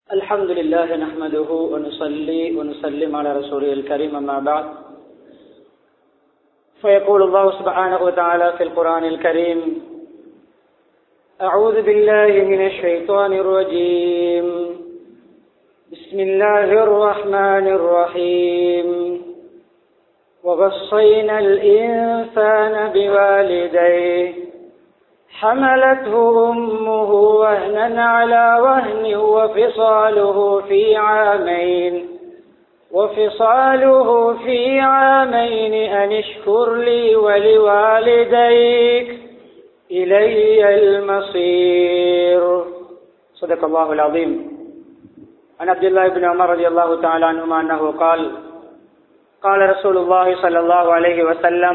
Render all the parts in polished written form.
الحمد لله نحمده ونصلي ونسلم على رسوله الكريم أما بعد فيقول الله سبحانه وتعالى في القرآن الكريم أعوذ بالله من الشيطان الرجيم بسم الله الرحمن الرحيم ووصينا الإنسان بوالديه حملته أمه وهنا على وهن وفصاله في عامين أن اشكر لي ولوالديك إلي المصير صدق الله العظيم. عن عبد الله بن عمر رضي الله تعالى عنهما أنه قال قال رسول الله صلى الله عليه وسلم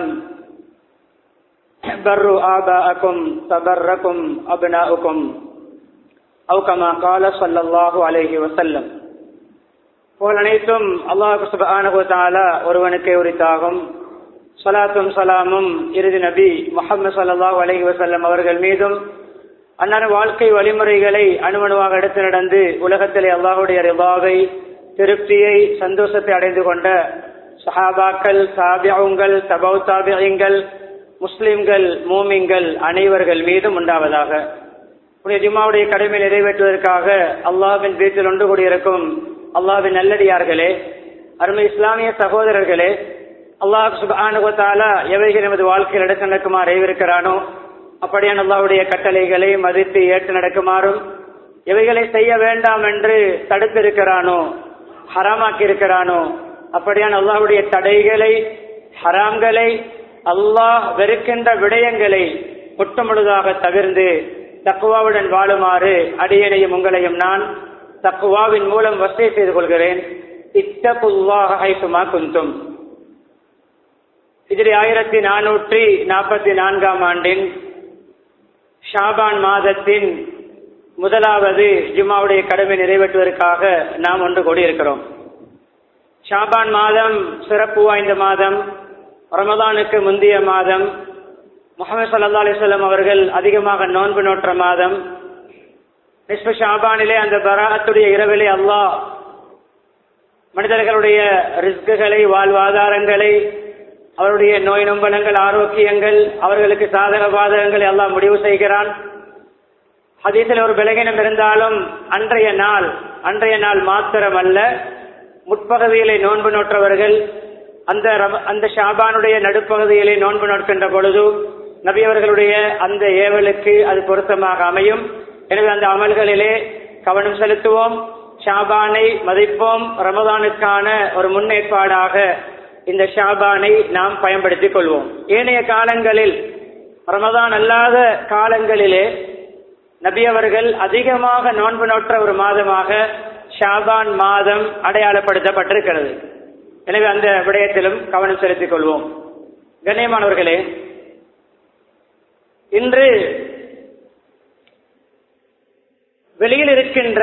بروا آباءكم تبركم أبناؤكم أو كما قال صلى الله عليه وسلم. போல் அனைத்தும் அல்லாஹ் சுப்ஹானஹு வ தஆலா ஒருவனுக்கே உரித்தாகும். ஸலாத்தும் ஸலாமும் இறுதி நபி முஹம்மது ஸல்லல்லாஹு அலைஹி வஸல்லம் அவர்கள் மீதும் அன்னாரின் வாழ்க்கை வழிமுறைகளை அணுவணுவாக எடுத்து நடந்து உலகத்திலே அல்லாஹ்வுடைய ரிதாவை, திருப்தியை, சந்தோஷத்தை அடைந்து கொண்ட சஹாபாக்கள், தாபிஊன்கள், தபவு தாபிஈன்கள், முஸ்லிம்கள், மூமின்கள் அனைவர்கள் மீதும் உண்டாவதாக. புனித ஜும்மாவுடைய கடமை நிறைவேற்றுவதற்காக அல்லாஹ்வின் வீட்டில் ஒன்று கூடியிருக்கும் அல்லாஹ்வின் நல்லடியார்களே, அருமை இஸ்லாமிய சகோதரர்களே, அல்லாஹ் சுப்ஹானஹு வ தஆலா எவைகள் நமது வாழ்க்கையில் எடுத்து நடக்குமாறு ஏவிருக்கிறானோ அப்படியான அல்லாஹ்வுடைய கட்டளைகளை மதித்து ஏற்று நடக்குமாறும், எவைகளை செய்ய வேண்டாம் என்று தடுத்திருக்கிறானோ, ஹராமாக்கி இருக்கிறானோ அப்படியான அல்லாஹ்வுடைய தடைகளை, ஹராம்களை, அல்லாஹ் வெறுக்கின்ற விடயங்களை முற்றுமுழுதாக தவிர்ந்து தக்வாவுடன் வாழுமாறு அடியேனையும் உங்களையும் நான் தக்வாவின் மூலம் வசிய செய்து கொள்கிறேன். இத்தகுல்லாஹ ஹைசுமா குந்தும். ஹிஜ்ரி 1444 ஆண்டின் ஷாபான் மாதத்தின் முதலாவது ஜும்மாவுடைய கடமை நிறைவேற்றுவதற்காக நாம் ஒன்று கூடியிருக்கிறோம். ஷாபான் மாதம் சிறப்பு வாய்ந்த மாதம், ரமதானுக்கு முந்தைய மாதம், முஹம்மது ஸல்லல்லாஹு அலைஹி வஸல்லம் அவர்கள் அதிகமாக நோன்பு நோற்ற மாதம். நிஸ்ஃபு ஷாபானிலே அந்த பராஅத்துடைய இரவிலே அல்லாஹ் மனிதர்களுடைய ரிஸ்குகளை, வாழ்வாதாரங்களை, அவருடைய நோய் நொம்பலங்கள், ஆரோக்கியங்கள், அவர்களுக்கு சாதக பாதகங்களை அல்லாஹ் முடிவு செய்கிறான். ஹதீஸில் ஒரு பலகீனம் இருந்தாலும் அன்றைய நாள் மாத்திரமல்ல, முற்பகுதியிலே நோன்பு நோற்றவர்கள் அந்த ஷாபானுடைய நடுப்பகுதியிலே நோன்பு நோக்கின்ற பொழுது நபி அவர்களுடைய அந்த ஏவலுக்கு அது பொருத்தமாக அமையும். எனவே அந்த அமல்களிலே கவனம் செலுத்துவோம், ஷாபானை மதிப்போம். ரமதானுக்கான ஒரு முன்னேற்பாடாக இந்த ஷாபானை நாம் பயன்படுத்திக் கொள்வோம். ஏனைய காலங்களில், ரமதான் அல்லாத காலங்களிலே நபி அவர்கள் அதிகமாக நோன்பு நோற்ற ஒரு மாதமாக ஷாபான் மாதம் அடையாளப்படுத்தப்பட்டிருக்கிறது. எனவே அந்த விடயத்திலும் கவனம் செலுத்திக் கொள்வோம். கண்ணியமானவர்களே, இன்று வெளியில் இருக்கின்ற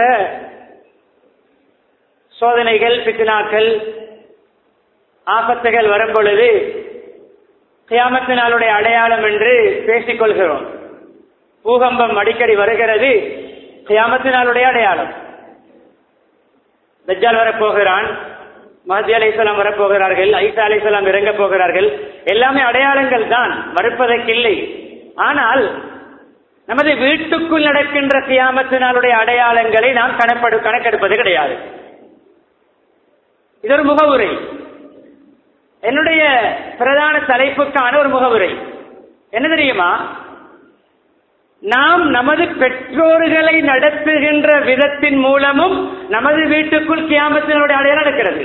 சோதனைகள், பித்னாக்கள், ஆபத்துகள் வரும் பொழுது கியாமத் நாளுடைய அடையாளம் என்று பேசிக் கொள்கிறோம். பூகம்பம் அடிக்கடி வருகிறது, கியாமத் நாளுடைய அடையாளம். தஜ்ஜால் வரப்போகிறான், மஹ்தி அலைஹிஸ்ஸலாம் வரப்போகிறார்கள், ஈசா அலைஹிஸ்ஸலாம் இறங்க போகிறார்கள். எல்லாமே அடையாளங்கள் தான், மறுப்பதற்கில்லை. ஆனால் நமது வீட்டுக்குள் நடக்கின்ற கியாமத் நாளுடைய அடையாளங்களை நாம் கணக்கெடுப்பது கிடையாது. இது ஒரு முகவுரை, என்னுடைய பிரதான தலைப்புக்கான ஒரு முகவுரை. என்ன தெரியுமா? நாம் நமது பெற்றோர்களை நடத்துகின்ற விதத்தின் மூலமும் நமது வீட்டுக்குள் கியாமத்தினுடைய அடையாளம் நடக்கிறது.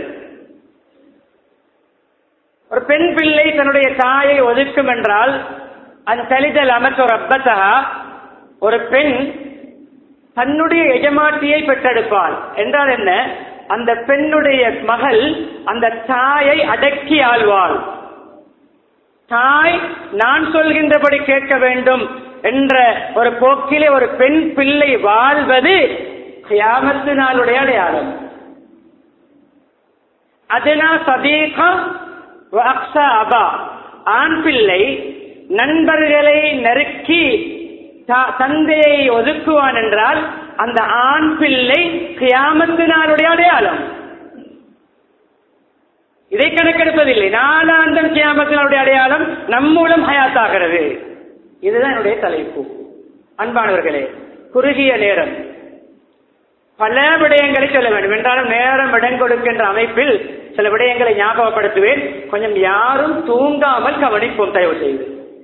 ஒரு பெண் பிள்ளை தன்னுடைய தாயை ஒதுக்கும் என்றால் அந்தலிதல் அமத்து ரப்பதஹா, ஒரு பெண் தன்னுடைய எஜமாட்டியை பெற்றெடுப்பாள் என்றால் என்ன? அந்த பெண்ணுடைய மகள் அந்த தாயை அடக்கி ஆள்வாள். தாய் நான் சொல்கின்றபடி கேட்க வேண்டும் என்ற ஒரு போக்கிலே ஒரு பெண் பிள்ளை வாழ்வது கியாமத்து நாளுடைய அடையாளம். அதனா சதீகா வ அக்ஸா அபா, ஆண் பிள்ளை நண்பர்களை நெருக்கி தந்தையை ஒதுக்குவான் என்றால் அந்த ஆண் பிள்ளை கியாமத்தினாருடைய அடையாளம். இதை கணக்கெடுப்பதில்லை. நாலாந்தம் கியாமத்தினுடைய அடையாளம் நம் மூலம் ஹயாத்தாகிறது. இதுதான் என்னுடைய தலைப்பு. அன்பானவர்களே, குறுகிய நேரம் பல விடயங்களை சொல்ல வேண்டும் என்றாலும் நேரம் இடம் கொடுக்கின்ற அமைப்பில் சில விடயங்களை ஞாபகப்படுத்துவேன். கொஞ்சம் யாரும் தூங்காமல் கவனிப்போம் தயவு செய்து.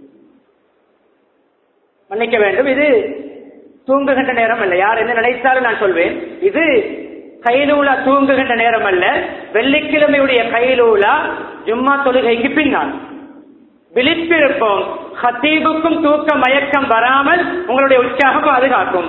மன்னிக்க வேண்டும், இது தூங்குகின்ற நேரம் அல்ல. யார் என்ன நினைத்தாலும் நான் சொல்வேன், இது கைலூலா தூங்குகின்ற நேரம் அல்ல. வெள்ளிக்கிழமையுடைய கைலூலா ஜும்மா தொழுகைக்கு பின்னால் விழிப்பிருப்போம். ஹத்தீபுக்கும் தூக்க மயக்கம் வராமல் உங்களுடைய உற்சாகம் பாதுகாக்கும்.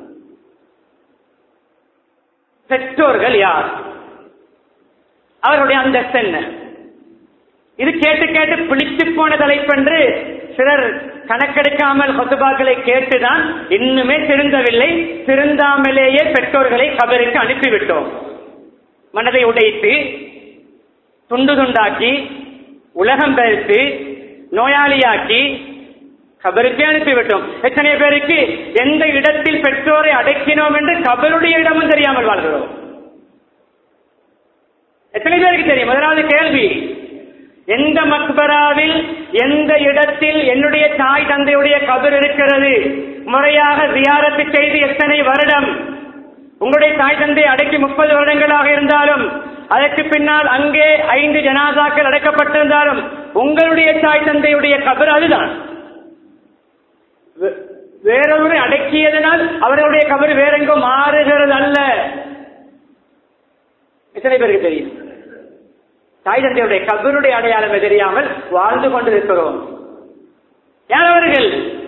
பெற்றோர்கள் யார், அவருடைய அந்தஸ்து என்ன? இது கேட்டு கேட்டு பிடித்து போன தலைப்பென்று சிலர் கணக்கெடுக்காமல் ஹுத்பாக்களை கேட்டுதான் இன்னுமே திருந்தவில்லை. திருந்தாமலேயே பெற்றோர்களை கபருக்கு அனுப்பிவிட்டோம். மனதை உடைத்து துண்டு துண்டாக்கி உலகம் பெருத்து நோயாளியாக்கி கபருக்கே அனுப்பிவிட்டோம். எத்தனை பேருக்கு எந்த இடத்தில் பெற்றோரை அடக்கினோம் என்று கபருடைய இடமும் தெரியாமல் வாழ்கிறோம். எத்தனை பேருக்கு தெரியும்? முதலாவது கேள்வி, எந்த மக்பராவில் எந்த இடத்தில் என்னுடைய தாய் தந்தையுடைய கபர் இருக்கிறது? முறையாக ஜியாரத்து செய்து எத்தனை வருடம்? உங்களுடைய தாய் தந்தை அடக்கி 30 வருடங்களாக இருந்தாலும் அதற்கு பின்னால் அங்கே 5 ஜனாசாக்கள் அடக்கப்பட்டிருந்தாலும் உங்களுடைய தாய் தந்தையுடைய கபர் அதுதான். வேறொரு அடக்கியதனால் அவர்களுடைய கபர் வேறெங்கோ மாறுகிறது அல்ல. எத்தனை பேருக்கு தெரியும்? தாய் தந்தையுடைய கபருடைய அடையாளமே தெரியாமல் வாழ்ந்து கொண்டிருக்கிறோம். யாரவர்கள்?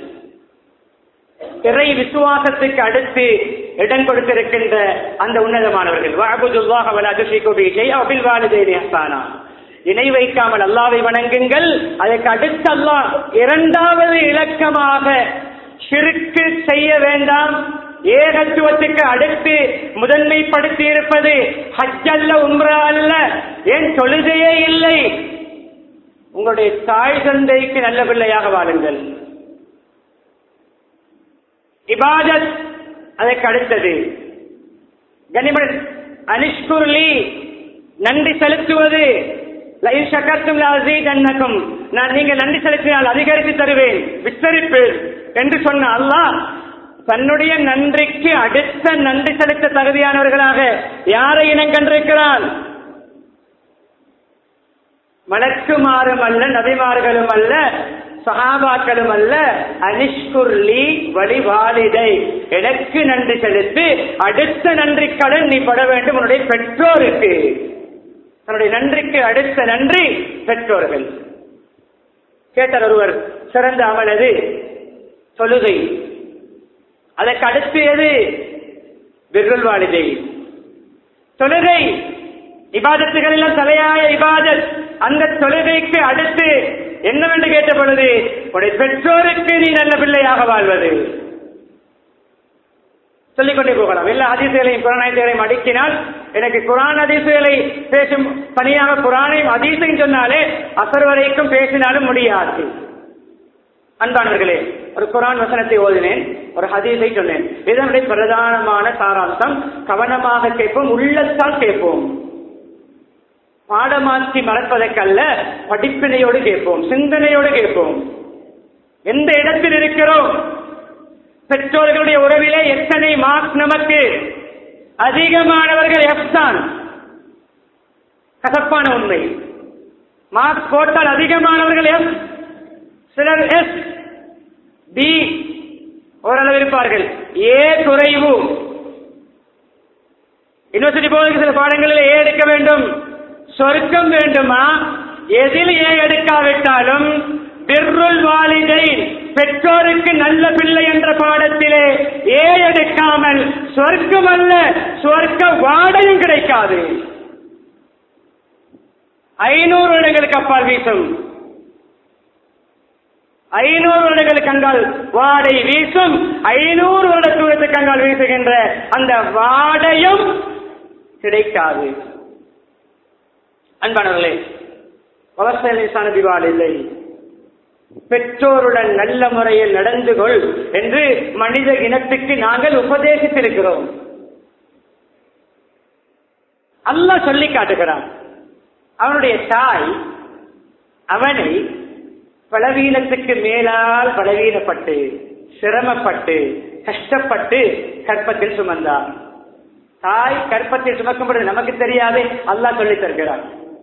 இறை விசுவாசத்துக்கு அடுத்து இடம் கொடுத்திருக்கின்ற அந்த உன்னதமானவர்கள். வஅபுதுல்லாஹ வலா துஷ்ரிகு பிஹி ஷைஅன் வபில் வாலிதைனி இஹ்சானா. இணை வைக்காமல் அல்லாஹ்வை வணங்குங்கள். அதற்கு அடுத்து அல்லாஹ் இரண்டாவது இலக்கமாக ஷிர்க் செய்ய வேண்டாம். ஏகத்துவத்துக்கு அடுத்து முதன்மைப்படுத்தி இருப்பது ஹஜ் அல்ல, உம்ரா அல்ல. ஏன் தொழுகையே இல்லை? உங்களுடைய தாய் தந்தைக்கு நல்ல பிள்ளையாக வாழுங்கள். இபாதத் அதற்கு அடுத்தது. கனிமன் அனிஷ்குர்லி, நன்றி செலுத்துவது. லஇன் ஷகர்தும் லஅஸீதன்னகும், நான் நீங்கள் நன்றி செலுத்தினால் அதிகரித்து தருவேன், விஸ்தரிப்பேன் என்று சொன்ன அல்லாஹ் தன்னுடைய நன்றிக்கு அடுத்த நன்றி செலுத்த தகுதியானவர்களாக யாரை இனம் கண்டிருக்கிறான்? மலக்குமாரும் அல்ல, நபிமார்களும் அல்ல, சஹாபாக்களும் அல்ல. அனிஷ்குர்லி வலிவாலிதை, எனக்கு நன்றி செலுத்து. அடுத்த நன்றி கடன் நீ பட வேண்டும் உன்னுடைய பெற்றோருக்கு. தன்னுடைய நன்றிக்கு அடுத்த நன்றி பெற்றோர்கள். கேட்டார் ஒருவர், சிறந்த அமல் எது? தொழுகை. அதற்கு அடுத்து எது? பிர்ருல் வாலிதை. தொழுகை இபாதத்துகள் எல்லாம் தலையாய இபாதத். அந்த தொழுகைக்கு அடுத்து என்னவென்று கேட்ட பொழுது உடைய பெற்றோருக்கு நீ நல்ல பிள்ளையாக வாழ்வது. சொல்லிக்கொண்டே போகலாம். எல்லா ஹதீசுகளையும் குர்ஆனையும் அடுக்கினால் எனக்கு குர்ஆன் ஹதீசுகளை பேசும் தனியாக குர்ஆனையும் ஹதீஸையும் சொன்னாலே அசர் வரைக்கும் பேசினாலும் முடியாது. அன்பானவர்களே, ஒரு குர்ஆன் வசனத்தை ஓதினேன், ஒரு ஹதீஸை சொன்னேன். இதனுடைய பிரதானமான சாராம்சம் கவனமாக கேட்போம், உள்ளத்தால் கேட்போம். பாடமாற்றி மறப்பதற்கல்ல, படிப்பினையோடு கேட்போம், சிந்தனையோடு கேட்போம். எந்த இடத்தில் இருக்கிறோம்? பெற்றோர்களுடைய உறவிலே எத்தனை மார்க் நமக்கு? அதிகமானவர்கள் எஃப் தான். கசப்பான உண்மை. மார்க் போட்டால் அதிகமானவர்கள் எஃப், சிலர் எஸ், பி ஓரளவு இருப்பார்கள். ஏ குறைவு. யூனிவர்சிட்டி போவதற்கு சில பாடங்களில் ஏ எடுக்க வேண்டும். சொர்க்கம் வேண்டுமா? எதில் ஏ எடுக்காவிட்டாலும் பிர்ருல் வாலிதைன், பெற்றோருக்கு நல்ல பிள்ளை என்ற பாடத்திலே ஏ எடுக்காமல் சொர்க்கம் அல்ல, சொர்க்க வாடையும் கிடைக்காது. 500 வருடங்களுக்கு அப்பால் வீசும், 500 வருடங்களுக்கு அங்கால் வாடை வீசும், 500 வருட தூரத்துக்கு அங்கால் வீசுகின்ற அந்த வாடையும் கிடைக்காது. அன்பானவர்களே, அவசர இல்லை. பெற்றோருடன் நல்ல முறையில் நடந்து கொள் என்று மனித இனத்துக்கு நாங்கள் உபதேசித்திருக்கிறோம். அல்லாஹ் சொல்லி காட்டுகிறான். அவனுடைய தாய் அவனை பலவீனத்துக்கு மேலால் பலவீனப்பட்டு சிரமப்பட்டு கஷ்டப்பட்டு கற்பத்தில் சுமந்தார். தாய் கற்பத்தில் சுமக்கும்போது நமக்கு தெரியாது, அல்லாஹ் சொல்லி தருகிறான்.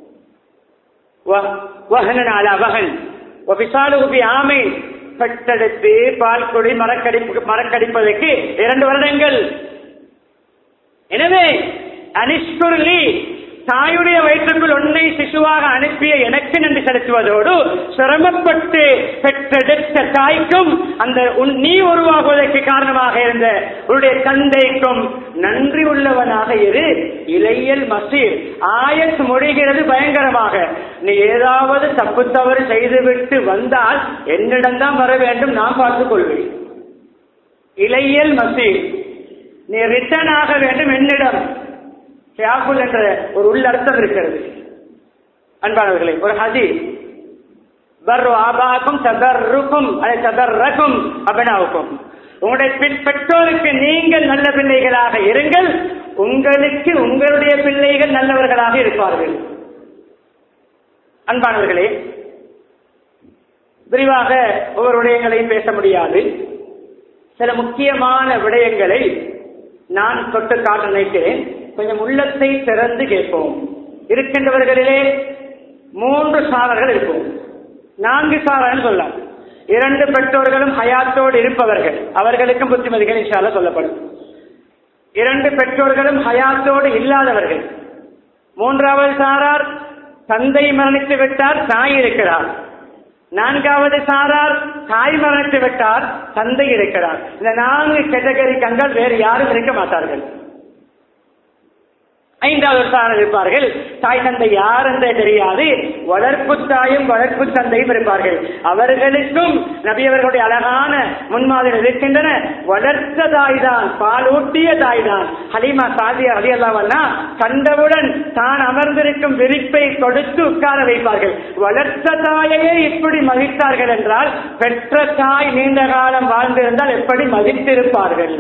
ஆமை பெற்றெடுத்து பால் கொடி மரக்கடிப்பதற்கு 2 வருடங்கள். எனவே அனிஷ்குர்லி, தாயுடைய வயிற்றுக்குள் ஒன்றை சிசுவாக அனுப்பிய எனக்கு நன்றி செலுத்துவதோடு சிரமப்பட்டு பெற்றெடுத்த தாய்க்கும் அந்த நீ உருவாகுவதற்கு காரணமாக இருந்த உன்னுடைய தந்தைக்கும் நன்றி உள்ளவனாக இரு. இளையல் மசீர் ஆயத் மொழிகிறது பயங்கரமாக. நீ ஏதாவது தப்பு தவறு செய்துவிட்டு வந்தால் என்னிடம்தான் வர வேண்டும், நான் பார்த்துக் கொள்வேன். இளையல் மசீர், நீ ரிட்டர்ன் ஆக வேண்டும் என்னிடம். என்ற ஒரு உள்ளர்த்தம் இருக்கிறது. அன்பானவர்களே, ஒரு ஹதீஸ், பர்ரு ஆபாக்கும் தபர்ருக்கும் அதை தபர்ரக்கும் அபனாவுக்கும், உங்களுடைய பெற்றோருக்கு நீங்கள் நல்ல பிள்ளைகளாக இருங்கள், உங்களுக்கு உங்களுடைய பிள்ளைகள் நல்லவர்களாக இருப்பார்கள். அன்பானவர்களே, விரிவாக ஒவ்வொரு விடயங்களையும் பேச முடியாது. சில முக்கியமான விடயங்களை நான் தொட்டு காட்ட நினைக்கிறேன். கொஞ்சம் உள்ளத்தை திறந்து கேட்போம். இருக்கின்றவர்களிலே 3 சாரர்கள் இருப்போம். 4 சாரர்கள் சொல்லலாம். 2 பெற்றோர்களும் ஹயாத்தோடு இருப்பவர்கள், அவர்களுக்கும் புத்திமதிகள் இன்ஷா அல்லாஹ் சொல்லப்படும். 2 பெற்றோர்களும் ஹயாத்தோடு இல்லாதவர்கள். 3வது சாரார் தந்தை மரணித்து விட்டார், தாய் இருக்கிறார். 4வது சாரார் தாய் மரணித்து விட்டார், தந்தை இருக்கிறார். இந்த 4 கேட்டகரி கண்கள் வேறு யாரும் இருக்க மாட்டார்கள். 5வது சாரார் இருப்பார்கள், தாய் தந்தை யார் என்றே தெரியாது, வளர்ப்பு தாயும் வளர்ப்பு தந்தையும் இருப்பார்கள். அவர்களுக்கும் நபி அவர்களுடைய அழகான முன்மாதிரி இருக்கின்றன. வளர்த்த தாய் தான், பால் ஊட்டிய தாய் தான். ஹலீமா சாதியா ரலியல்லாஹு அன்ஹா கண்டவுடன் தான் அமர்ந்திருக்கும் விரிப்பை கொடுத்து உட்கார வைப்பார்கள். வளர்த்த தாயையே இப்படி மதித்தார்கள் என்றால் பெற்ற தாய் நீண்ட காலம் வாழ்ந்திருந்தால் எப்படி மதித்திருப்பார்கள்?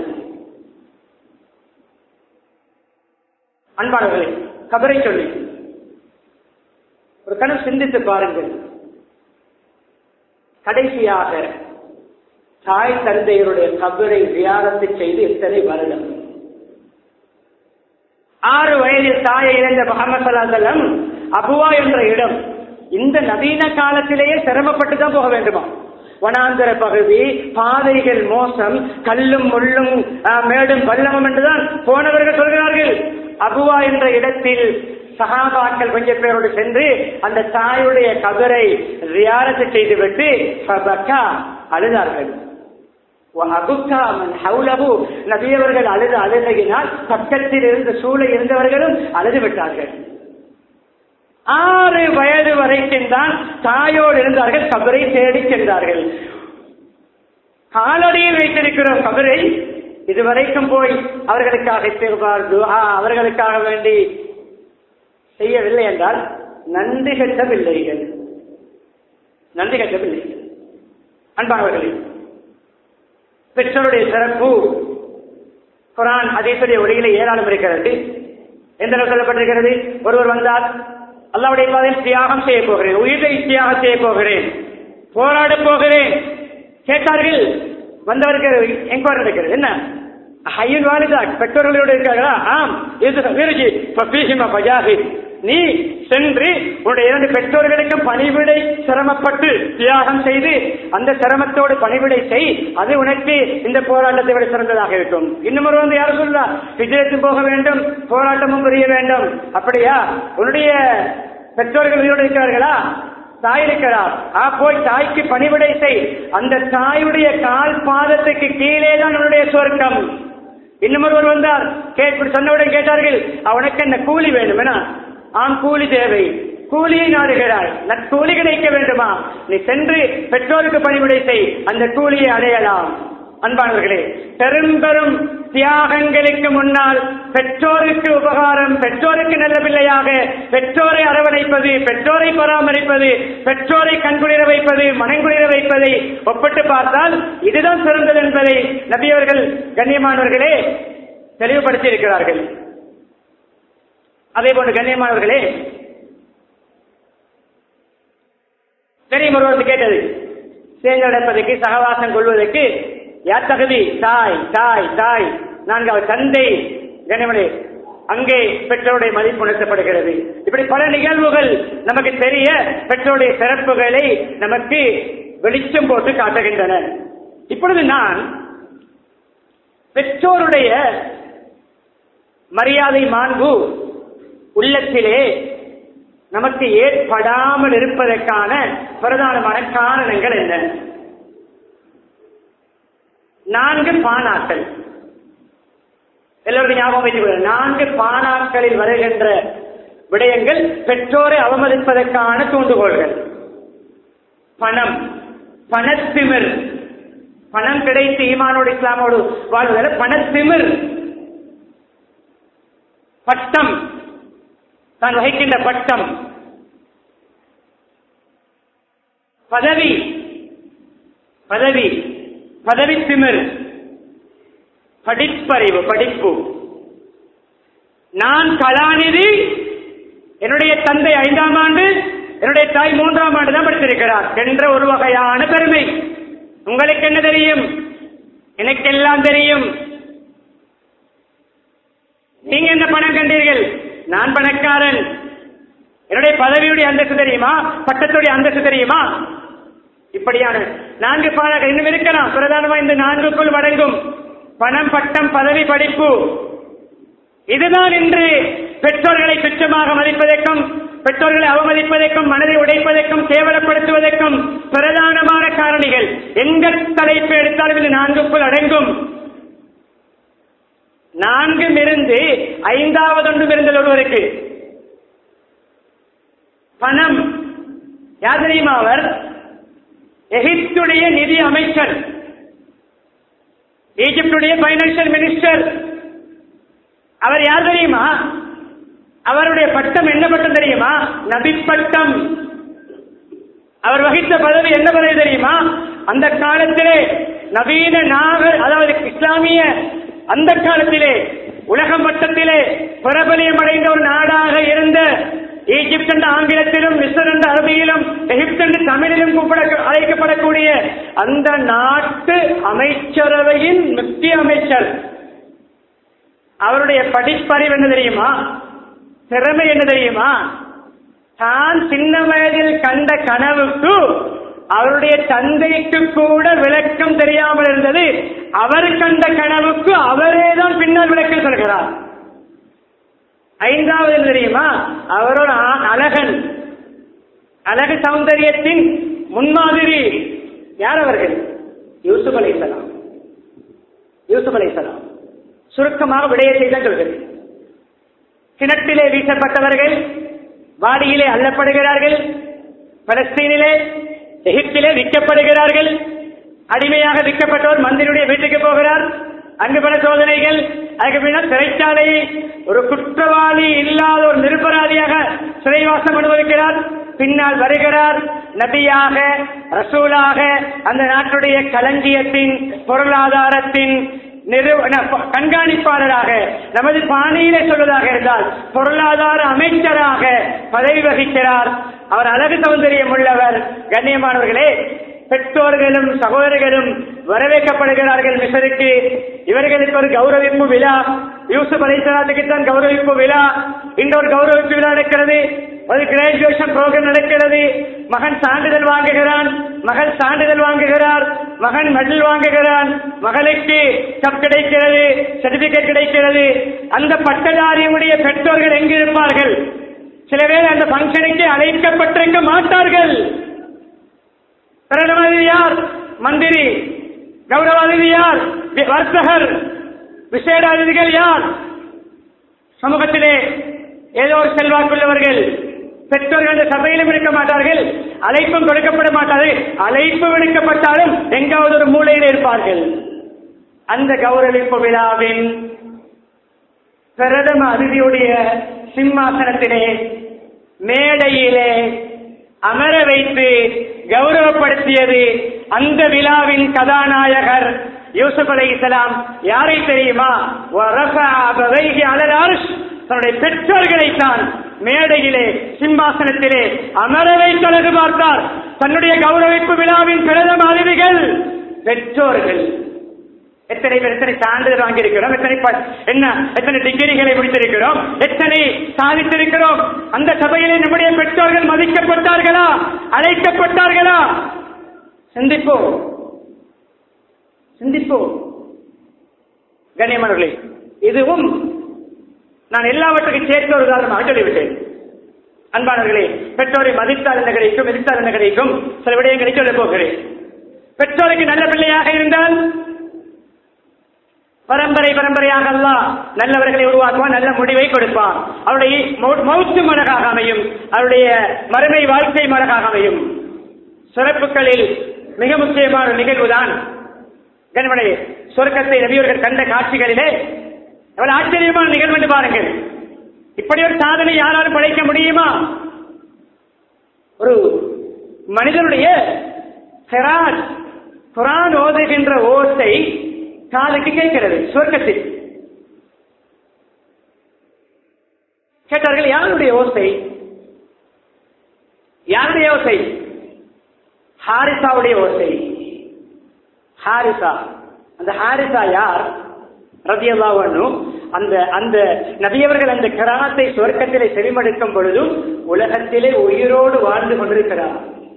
அன்பானவர்களே, கபரை சொல்லி ஒரு கணம் சிந்தித்து பாருங்கள். கடைசியாக தாய் தந்தையருடைய கபரை ஜியாரத்து செய்து எத்தனை வருடம்? 6 வயதில் தாயை இழந்த முஹம்மது ஸல்லல்லாஹு அலைஹி வஸல்லம் அபுவா என்ற இடம், இந்த நவீன காலத்திலேயே சிரமப்பட்டு தான் போக வேண்டுமா? வனாந்தர பகுதி, பாதைகள் மோசம், கல்லும் முள்ளும் மேடும் பள்ளமும் என்றுதான் போனவர்கள் சொல்கிறார்கள். அபுவா என்ற இடத்தில் சஹாபாக்கள் கொஞ்சம் பேரோடு சென்று அந்த தாயுடைய கபரை ஜியாரத்து செய்துவிட்டு அழுதார்கள். நபியவர்கள் அழுதினால் பக்கத்தில் இருந்த சூழல் இருந்தவர்களும் அழுது விட்டார்கள். 6 வயது வரைக்கும் தான் தாயோடு இருந்தார்கள், கபரை தேடி சென்றார்கள். காலடியில் வைத்திருக்கிறோம் கபரை, இதுவரைக்கும் போய் அவர்களுக்காக வேண்டி செய்யவில்லை என்றால் நன்றி கெட்ட பிள்ளைகள். அன்பானவர்களே, பெற்றோருடைய சிறப்பு குர்ஆன் ஹதீஸுடைய ஒளியிலே ஏராளம் இருக்கிறது. எந்த அளவு சொல்லப்பட்டிருக்கிறது? ஒருவர் வந்தால் அல்லாஹ்வுடைய பாதையில் தியாகம் செய்ய போகிறேன், உயிரை தியாகம் செய்ய போகிறேன், போராட போகிறேன் கேட்டார்கள். வந்தவருக்கு என்கொயரி நடக்கிறது. என்ன ஹையன் வாலிதா, பெற்றோர்களோடு இருக்காங்களா? ஆம். நீ சென்று உன்னுடைய 2 பெற்றோர்களுக்கும் பணிவிடை சிரமப்பட்டு தியாகம் செய்து அந்த சிரமத்தோடு பணிவிடை செய், அது உனக்கு இந்த போராட்டத்தை விட சிறந்ததாக இருக்கும். இன்னும் ஒரு வந்து யாரும் சொல்லா, ஹிஜ்ரத்து போக வேண்டும், போராட்டமும் புரிய வேண்டும். அப்படியா? உன்னுடைய பெற்றோர்கள் உயிரோடு இருக்கிறார்களா? தாய் இருக்கிறார், போய் தாய்க்கு பணிவிடை செய். அந்த தாயுடைய கால் பாதத்துக்கு கீழே தான் உன்னுடைய சொர்க்கம். இன்னும் ஒருவர் வந்தார், சொன்னவுடன் கேட்டார்கள், அவனுக்கு என்ன கூலி வேணும்? என ஆம், கூலி தேவை. கூலியை நாடுகிறாய், நற்கூலி கிடைக்க வேண்டுமா? நீ சென்று பெற்றோருக்கு பணிவிடை செய், அந்த கூலியை அடையலாம். அன்பானவர்களே, பெரும் தியாகங்களுக்கு முன்னால் பெற்றோருக்கு உபகாரம், பெற்றோருக்கு நல்ல பிள்ளையாக பெற்றோரை அரவணைப்பது, பெற்றோரை பராமரிப்பது, பெற்றோரை கண்குளிர வைப்பது, மனங்குளிர வைப்பதை ஒப்பிட்டு பார்த்தால் இதுதான் சிறந்தது என்பதை நபி அவர்கள் கண்ணியமானவர்களே தெளிவுபடுத்தி இருக்கிறார்கள். அதே போன்று கண்ணியமானவர்களே, தெரியும் ஒருவர் கேட்டது, சேர்ந்து நடப்பதற்கு சகவாசம் கொள்வதற்கு யார் தகுதி? தாய் தாய் தாய். நான்காவது தந்தை. கண்ணியமனே, அங்கே பெற்றோருடைய மதிப்பு உணர்த்தப்படுகிறது. இப்படி பல நிகழ்வுகள் நமக்கு தெரிய பெற்றோருடைய சிறப்புகளை நமக்கு வெளிச்சம் போட்டு காட்டுகின்றன. இப்பொழுது நான் பெற்றோருடைய மரியாதை மாண்பு உள்ளத்திலே நமக்கு ஏற்படாமல் இருப்பதற்கான பிரதானமான காரணங்கள் என்ன? 4 பானாக்கள். எல்லோருடைய ஞாபகம் வைத்துக் கொள்ளுங்கள். 4 பானாக்களில் வருகின்ற விடயங்கள் பெற்றோரை அவமதிப்பதற்கான தூண்டுகோள்கள். பணம், பணத்திமிர், பணம் கிடைத்து ஈமானோடு இஸ்லாமோடு வாழ்வதில் பணத்திமிர், பட்டம், தான் வகிக்கின்ற பட்டம், பதவி, பதவி பதவி திமிர், படிப்பறிவு, படிப்பு. நான் கலாநிதி, என்னுடைய தந்தை 5ஆம் ஆண்டு, என்னுடைய தாய் 3ஆம் ஆண்டு தான் படித்திருக்கிறார் என்ற ஒரு வகையான பெருமை. உங்களுக்கு என்ன தெரியும்? எனக்கெல்லாம் தெரியும். நீங்க என்ன பணம் கண்டீர்கள்? நான் பணக்காரன். என்னுடைய பதவியுடைய அந்தஸ்து தெரியுமா? பட்டத்துடைய அந்தஸ்து தெரியுமா? இப்படியான 4 பாடங்கள் இன்னும் இருக்கலாம். பிரதானமா இந்த 4க்குள் அடங்கும். பணம், பட்டம், பதவி, படிப்பு. இதுதான் இன்று பெற்றோர்களை துச்சமாக மதிப்பதற்கும், பெற்றோர்களை அவமதிப்பதற்கும், மனதை உடைப்பதற்கும், கேவலப்படுத்துவதற்கும் பிரதானமான காரணிகள். எந்த தலைப்பு எடுத்தாலும் இந்த 4க்குள் அடங்கும். 4 இருந்து 5வது ஒன்றும் இருந்தது ஒருவருக்கு. பணம். யார் தெரியுமா அவர்? எகிப்துடைய நிதி அமைச்சர், ஈஜிப்டுடைய பைனான்சியல் மினிஸ்டர். அவர் யார் தெரியுமா? அவருடைய பட்டம் என்ன பட்டம் தெரியுமா? நபி பட்டம். அவர் வகித்த பதவி என்ன பதவி தெரியுமா? அந்த காலத்திலே நவீன அதாவது இஸ்லாமிய அந்த காலத்திலே உலக மட்டத்திலே பிரபலியம் அடைந்த ஒரு நாடாக இருந்த ஈஜிப்ட் என்ற ஆங்கிலத்திலும், மிஸ்ர் என்ற அரபியிலும், எகிப்து என்று தமிழிலும் அழைக்கப்படக்கூடிய அந்த நாட்டு அமைச்சரவையின் முக்கிய அமைச்சர். அவருடைய படிப்பறிவு என்ன தெரியுமா? திறமை என்ன தெரியுமா? தான் சின்ன வயதில் கண்ட கனவுக்கு அவருடைய தந்தைக்கு கூட விளக்கம் தெரியாமல் இருந்தது. அவர் கண்ட கனவுக்கு அவரேதான் பின்னால் விளக்கம் சொல்கிறார். 5வது தெரியுமா? அவரோட அழகன், அழகு சௌந்தரியத்தின் முன்மாதிரி. யார் அவர்கள்? யூசுப் அலைஹிஸ்ஸலாம். யூசுப் அலைஹிஸ்ஸலாம். சுருக்கமாக விடயத்தை தான் சொல்கிறேன். கிணற்றிலே வீசப்பட்டவர்கள், வாடியிலே அள்ளப்படுகிறார்கள், பலஸ்தீனிலே எகிப்திலே விற்கப்படுகிறார்கள். அடிமையாக விற்கப்பட்டவர் மந்திரியுடைய வீட்டுக்கு போகிறார். அங்கு பல சோதனைகள். அதுக்கு பின்னால் சிறைச்சாலை, ஒரு குற்றவாளி இல்லாத ஒரு நிரபராதியாக சிறைவாசம் அனுபவிக்கிறார். பின்னால் வருகிறார் நபியாக, ரசூலாக, அந்த நாட்டுடைய களஞ்சியத்தின் பொருளாதாரத்தின் கண்காணிப்பாளராக, நமது பாணியிலே சொல்வதாக இருந்தால் பொருளாதார அமைச்சராக பதவி வகிக்கிறார். அவர் அழகு சௌந்தரியம் உள்ளவர். கண்ணியமானவர்களே, பெற்றோர்களும் சகோதரர்களும் வரவேற்கப்படுகிறார்கள் மிஸ்ருக்கு. இவர்களுக்கு ஒரு கௌரவிப்பு விழா. யூசுப் அலைஹிஸ்ஸலாத்துக்கு தான் கௌரவிப்பு விழா. இன்னொரு கௌரவிப்பு விழா நடக்கிறது. ஒரு கிராஜுவேஷன் ப்ரோக்ராம் நடக்கிறது. மகன் சான்றிதழ் வாங்குகிறான், மகள் சான்றிதழ் வாங்குகிறார், மகன் மெடல் வாங்குகிறான், மகளுக்கு கப் கிடைக்கிறது, சர்டிபிகேட் கிடைக்கிறது. அந்த பட்டதாரியுடைய பெற்றோர்கள் எங்கு இருப்பார்கள்? சில பேர் அந்த பங்கனுக்கு அழைக்கப்பட்டிருக்க மாட்டார்கள். பிரதம அதிதி யார்? மந்திரி. கௌரவ அதிதி யார்? வர்த்தகர். விசேட அதிதிகள் யார்? சமூகத்திலே ஏதோ ஒரு செல்வாக்குள்ளவர்கள். பெற்றோர்கள் அந்த சபையிலும் இருக்க மாட்டார்கள், அழைப்பும் கொடுக்கப்பட மாட்டார்கள். அழைப்பு விடுக்கப்பட்டாலும் எங்காவது ஒரு மூலையில் இருப்பார்கள். அந்த கௌரவிப்பு விழாவின் பிரதம அதிதியுடைய சிம்மாசனத்திலே மேடையிலே அமர வைத்து கௌரவப்படுத்தியது அந்த விழாவின் கதாநாயகர் யூசுப் அலைஹிஸ்ஸலாம். யாரை தெரியுமா? தன்னுடைய பெற்றோர்களைத்தான் மேடையிலே சிம்மாசனத்திலே அமர வைத்து அழகு பார்த்தார். தன்னுடைய கௌரவிப்பு விழாவின் பிரதம அதிதிகள் பெற்றோர்கள். எத்தனை பேர் எத்தனை சான்றிதழ் வாங்கியிருக்கிறோம், எத்தனை டிகிரிகளை முடித்திருக்கிறோம், எத்தனை சாதித்திருக்கிறோம். அந்த சபையிலே நம்முடைய பெற்றோர்கள் மதிக்கப்பட்டார்களா, அழைக்கப்பட்டார்களா? சிந்திப்போம். கண்ணியமானவர்களே, இதுவும் நான் எல்லாவற்றுக்கும் சேர்த்து ஒரு உதாரணமாக சொல்லிவிட்டேன். அன்பானவர்களே, பெற்றோரை மதித்தால் என்ன கிடைக்கும், எதிர்த்தால் என்ன கிடைக்கும், சில விடயங்களை சொல்ல போகிறேன். பெற்றோருக்கு நல்ல பிள்ளையாக இருந்தால் பரம்பரையாக அல்லாஹ் நல்லவர்களை உருவாக்குவான், நல்ல முடிவை கொடுப்பான். அவருடைய மௌத்து மலகாக அமையும், அவருடைய மறுமை வாழ்க்கை மலகாக அமையும். சிறப்புகளில் மிக முக்கியமான நிகழ்வுதான் கண்மணி சொர்க்கத்தை நபியவர்கள் கண்ட காட்சிகளிலே எவ்வளவு ஆச்சரியமான நிகழ்வு என்று பாருங்கள். இப்படி ஒரு சாதனை யாராலும் படைக்க முடியுமா? ஒரு மனிதனுடைய குர்ஆன் ஓதுகின்ற ஓசை காதுக்கு கேட்கிறது சொர்க்கத்தில். கேட்டார்கள், யாருடைய ஓசை? ஹாரிசாவுடைய ஓசை. ஹாரிசா, அந்த ஹாரிசா யார்? ரலியல்லாஹு அன்ஹு. அந்த நபியவர்கள் அந்த கிராத்தை சொர்க்கத்திலே செவிமடுக்கும் பொழுதும் உலகத்திலே உயிரோடு வாழ்ந்து கொண்டிருக்கிறார்.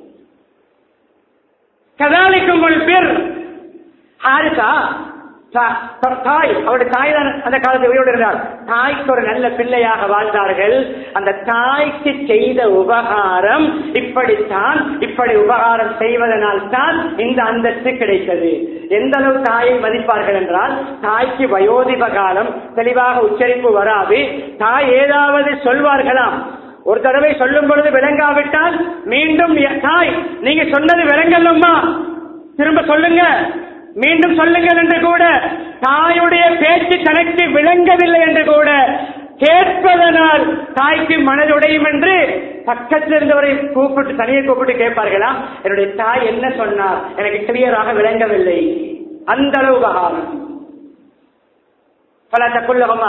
கதாலிக்கும் ஒரு பேர் ஹாரிசா தாய், அவருடைய தாய் தான் அந்த காலத்தில் உயிரோடு இருந்தார். தாய்க்கு ஒரு நல்ல பிள்ளையாக வாழ்ந்தார்கள். அந்த தாய்க்கு செய்த உபகாரம் இப்படித்தான், இப்படி உபகாரம் செய்வதனால் தான் இந்த அந்தஸ்து கிடைத்தது. எந்த அளவு தாயை மதிப்பார்கள் என்றால், தாய்க்கு வயோதிப காலம், தெளிவாக உச்சரிப்பு வராது. தாய் ஏதாவது சொல்வார்களாம், ஒரு தடவை சொல்லும் பொழுது விளங்காவிட்டால் மீண்டும் தாய் நீங்க சொன்னது விளங்கலம்மா, திரும்ப சொல்லுங்க, மீண்டும் சொல்லுங்கள் என்று கூட, தாயுடைய பேச்சு தனக்கு விளங்கவில்லை என்று கூட கேட்பதனால் தாய்க்கு மனதுடையும் என்று பக்கத்தில் இருந்தவரை தனியே கூப்பிட்டு கேட்பார்களா, என்னுடைய தாய் என்ன சொன்னார் எனக்கு கிளியராக விளங்கவில்லை. அந்த அளவு உபகாரம். பல தக்குள்ளகமா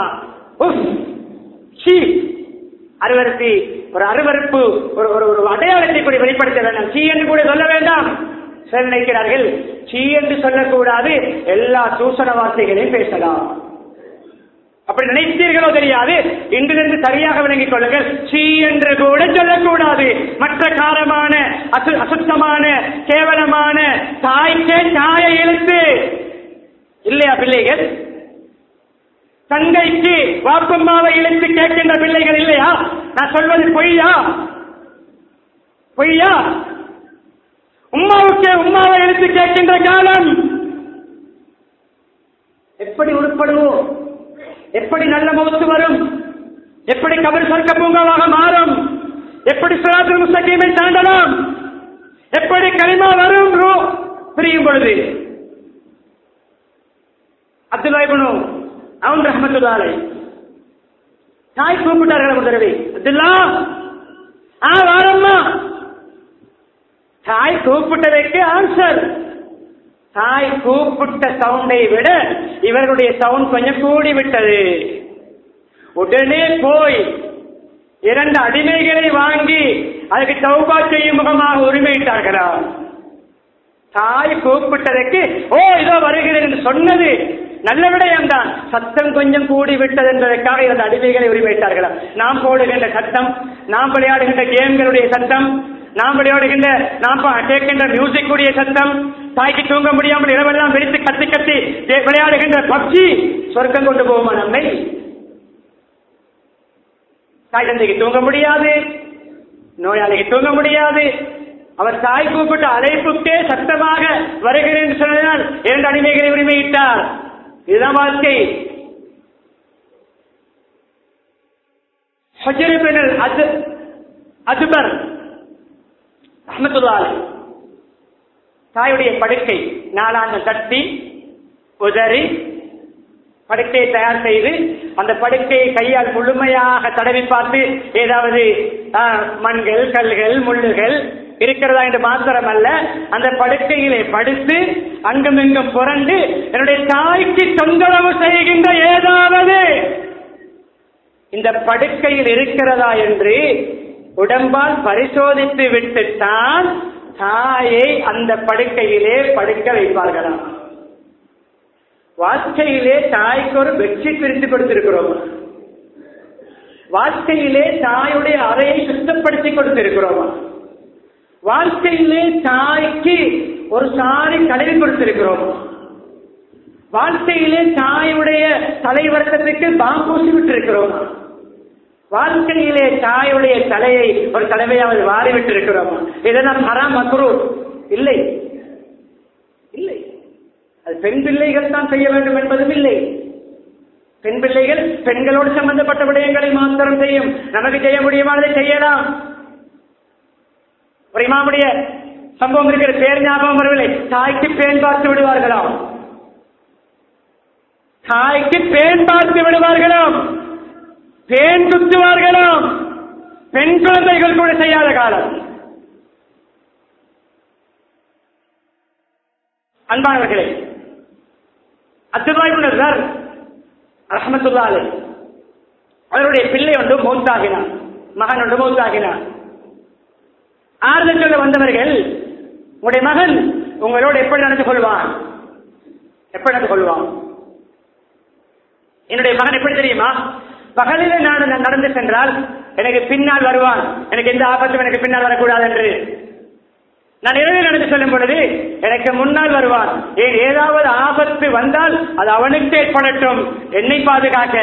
அருவருப்பு, ஒரு அடையாளத்தை கூட வெளிப்படுத்த வேண்டாம். சீ என்று கூட சொல்ல வேண்டாம். சிலர் நினைக்கிறார்கள் சீ என்று சொல்லக்கூடாது, எல்லா தூசண வார்த்தைகளையும் பேசலாம். அப்படி நினைத்தீர்களோ தெரியாது. இன்றிலிருந்து சரியாக விளங்கிக் கொள்ளுங்கள். சீ என்று கூட சொல்லக்கூடாது. மற்ற காரமான, அசுத்தமான, கேவலமான, தாய்க்கே தாய எழுத்து இல்லையா பிள்ளைகள்? தங்கைக்கு வாப்பம்மாவை இழுத்து கேட்கின்ற பிள்ளைகள் இல்லையா? நான் சொல்வது பொய்யா? உம்மாவுக்கு உம்மாவை எடுத்து கேட்கின்ற காலம். எப்படி உருப்படுவோம்? எப்படி நல்ல மௌத்து வரும்? எப்படி கபர் சொர்க்க பூங்காவாக மாறும்? எப்படி சிராத்துல் முஸ்தகீமை தாண்டலாம்? எப்படி கலிமா வரும் பிரியும் பொழுது? அப்துல்லா இப்னு அவுன் ரஹ்மத்துல்லாஹி அலைஹி தாய் கூப்பிட்டார்கள் ஒரு தடவை. அப்துல்லா வாரம்மா. தாய் கூப்பிட்டதற்கு ஆன்சர். தாய் கூப்பிட்ட சவுண்டை விட இவர்களுடைய சவுண்ட் கொஞ்சம் கூடிவிட்டது. உடனே போய் 2 அடிமைகளை வாங்கி அதுக்கு தௌபா செய்யும் முகமாக உரிமையிட்டார்களா? தாய் கூப்பிட்டதற்கு இதோ வருகிறேன் என்று சொன்னது நல்ல விடயம்தான். சத்தம் கொஞ்சம் கூடிவிட்டது என்பதற்காக 2 அடிமைகளை உரிமையிட்டார்களா? நாம் போடுகின்ற சத்தம், நாம் விளையாடுகின்ற கேம்களுடைய சத்தம், நாம் விளையாடுகின்ற நாம் கேட்கின்ற மியூசிக் உடைய சத்தம், தாய்க்கு தூங்க முடியாமல் இரவெல்லாம் வெடித்து கத்தி கத்தி விளையாடுகின்ற பப்ஜி சொர்க்கம் கொண்டு போகுமா நம்மை? தாய் தந்தைக்கு தூங்க முடியாது, நோயாளிக்கு தூங்க முடியாது. அவர் தாய் கூப்பிட்ட அழைப்புக்கே சத்தமாக வருகிறேன் என்று சொன்னதால் 2 அடிமைகளை உரிமையிட்டார். இதுதான் வாழ்க்கை. அக்பர் ரஹ்மத்துல்லாஹி தாயுடைய படுக்கை 4 தட்டி உதறி படுக்கையை தயார் செய்து அந்த படுக்கையை கையால் முழுமையாக தடவி பார்த்து ஏதாவது மண்கள், கல்கள், முள்ளுகள் இருக்கிறதா என்று மாத்திரம் அல்ல, அந்த படுக்கையிலே படுத்து அங்குமிங்கும் புரண்டு என்னுடைய தாய்க்கு தொந்தரவு செய்கின்ற ஏதாவது இந்த படுக்கையில் இருக்கிறதா என்று உடம்பால் பரிசோதித்து விட்டுத்தான் தாயை அந்த படுக்கையிலே படுக்க வைப்பார்களாம். வாழ்க்கையிலே தாய்க்கு ஒரு பெட்ஷீட் விரித்து கொடுத்திருக்கிறோம். வாழ்க்கையிலே தாயுடைய அறையை சுத்தப்படுத்தி கொடுத்திருக்கிறோம். வாழ்க்கையிலே தாய்க்கு ஒரு சாரி கழுவி கொடுத்திருக்கிறோம். வாழ்க்கையிலே தாயுடைய தலைவர்க்கத்துக்கு பாம்பூசி விட்டிருக்கிறோம். வாழ்க்கையிலே தாயுடைய தலையை ஒரு தலைமையாவது வாரிவிட்டிருக்கிறோம். இதனால் ஹராம் மக்ரூஹ் இல்லை இல்லை. அது பெண் பிள்ளைகள் தான் செய்ய வேண்டும் என்பதும் இல்லை. பெண் பிள்ளைகள் பெண்களோடு சம்பந்தப்பட்ட விடயங்களை மாத்திரம் செய்யும். நமக்கு செய்ய முடியுமானதை செய்யலாம். ஒரு இமாமுடைய சம்பவம் இருக்கிற பேர் ஞாபகம் வரவில்லை. தாய்க்கு பேன் பார்த்து விடுவார்களாம். தாய்க்கு பேன் பார்த்து விடுவார்களாம், பேன் குத்துவார்களாம். பெண் குழந்தைகள் கூட செய்யாத காலம். அன்பானவர்களே, அப்துல்லாஹ் இப்னு ஸர் ரஹ்மத்துல்லாஹி அலைஹி அவருடைய பிள்ளை ஒன்று மௌத்தாகினார், மகன் ஒன்று மௌத்தாகினார். ஆறுதல் சொல்ல வந்தவர்கள், உங்களுடைய மகன் உங்களோடு எப்படி நடந்து கொள்வான்? எப்படி நடந்து கொள்வான்? என்னுடைய மகன் எப்படி தெரியுமா? பகலில் நான் நடந்து சென்றால் எனக்கு பின்னால் வருவான், எனக்கு எந்த ஆபத்தும் எனக்கு பின்னால் வரக்கூடாது என்று. நான் இரவில் நடந்து செல்லும் பொழுது எனக்கு முன்னால் வருவான். ஏதாவது ஆபத்து வந்தால் அது அவனுக்கு ஏற்படட்டும், என்னை பாதுகாக்க.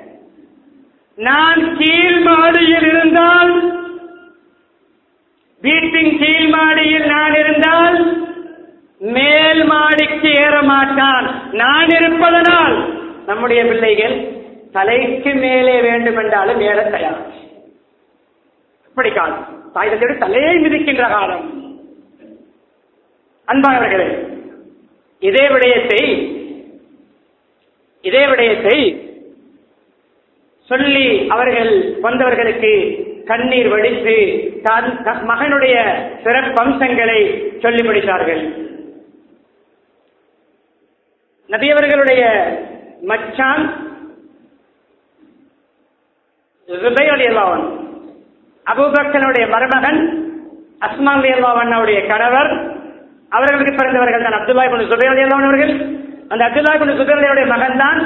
நான் கீழ் மாடியில் இருந்தால், வீட்டின் கீழ் மாடியில் நான் இருந்தால் மேல் மாடிக்கு ஏற மாட்டான். நான் இருப்பதனால் நம்முடைய பிள்ளைகள் தலைக்கு மேலே வேண்டும் என்றாலும் ஏற தயார். இப்படி காலம் தாய் தந்தையோடு தலையை மிதிக்கின்ற காலம். அன்பானவர்களே, இதே விடயத்தை சொல்லி அவர்கள் வந்தவர்களுக்கு கண்ணீர் வடித்து மகனுடைய சிறப்பம்சங்களை சொல்லி முடித்தார்கள். நபியவர்களுடைய மச்சான் ஸுபைர் ரலியல்லாஹு அன்ஹு, அபூபக்கருடைய மருமகன் அஸ்மா ரலியல்லாஹு அன்ஹாவுடைய கணவர், அவர்களுக்கு பிறந்தவர்கள் தான் அப்துல்லாஹ் இப்னு ஸுபைர் ரலியல்லாஹு அன்ஹு அவர்கள். அந்த அப்துல்லாஹ் இப்னு ஸுபைருடைய மகன் தான்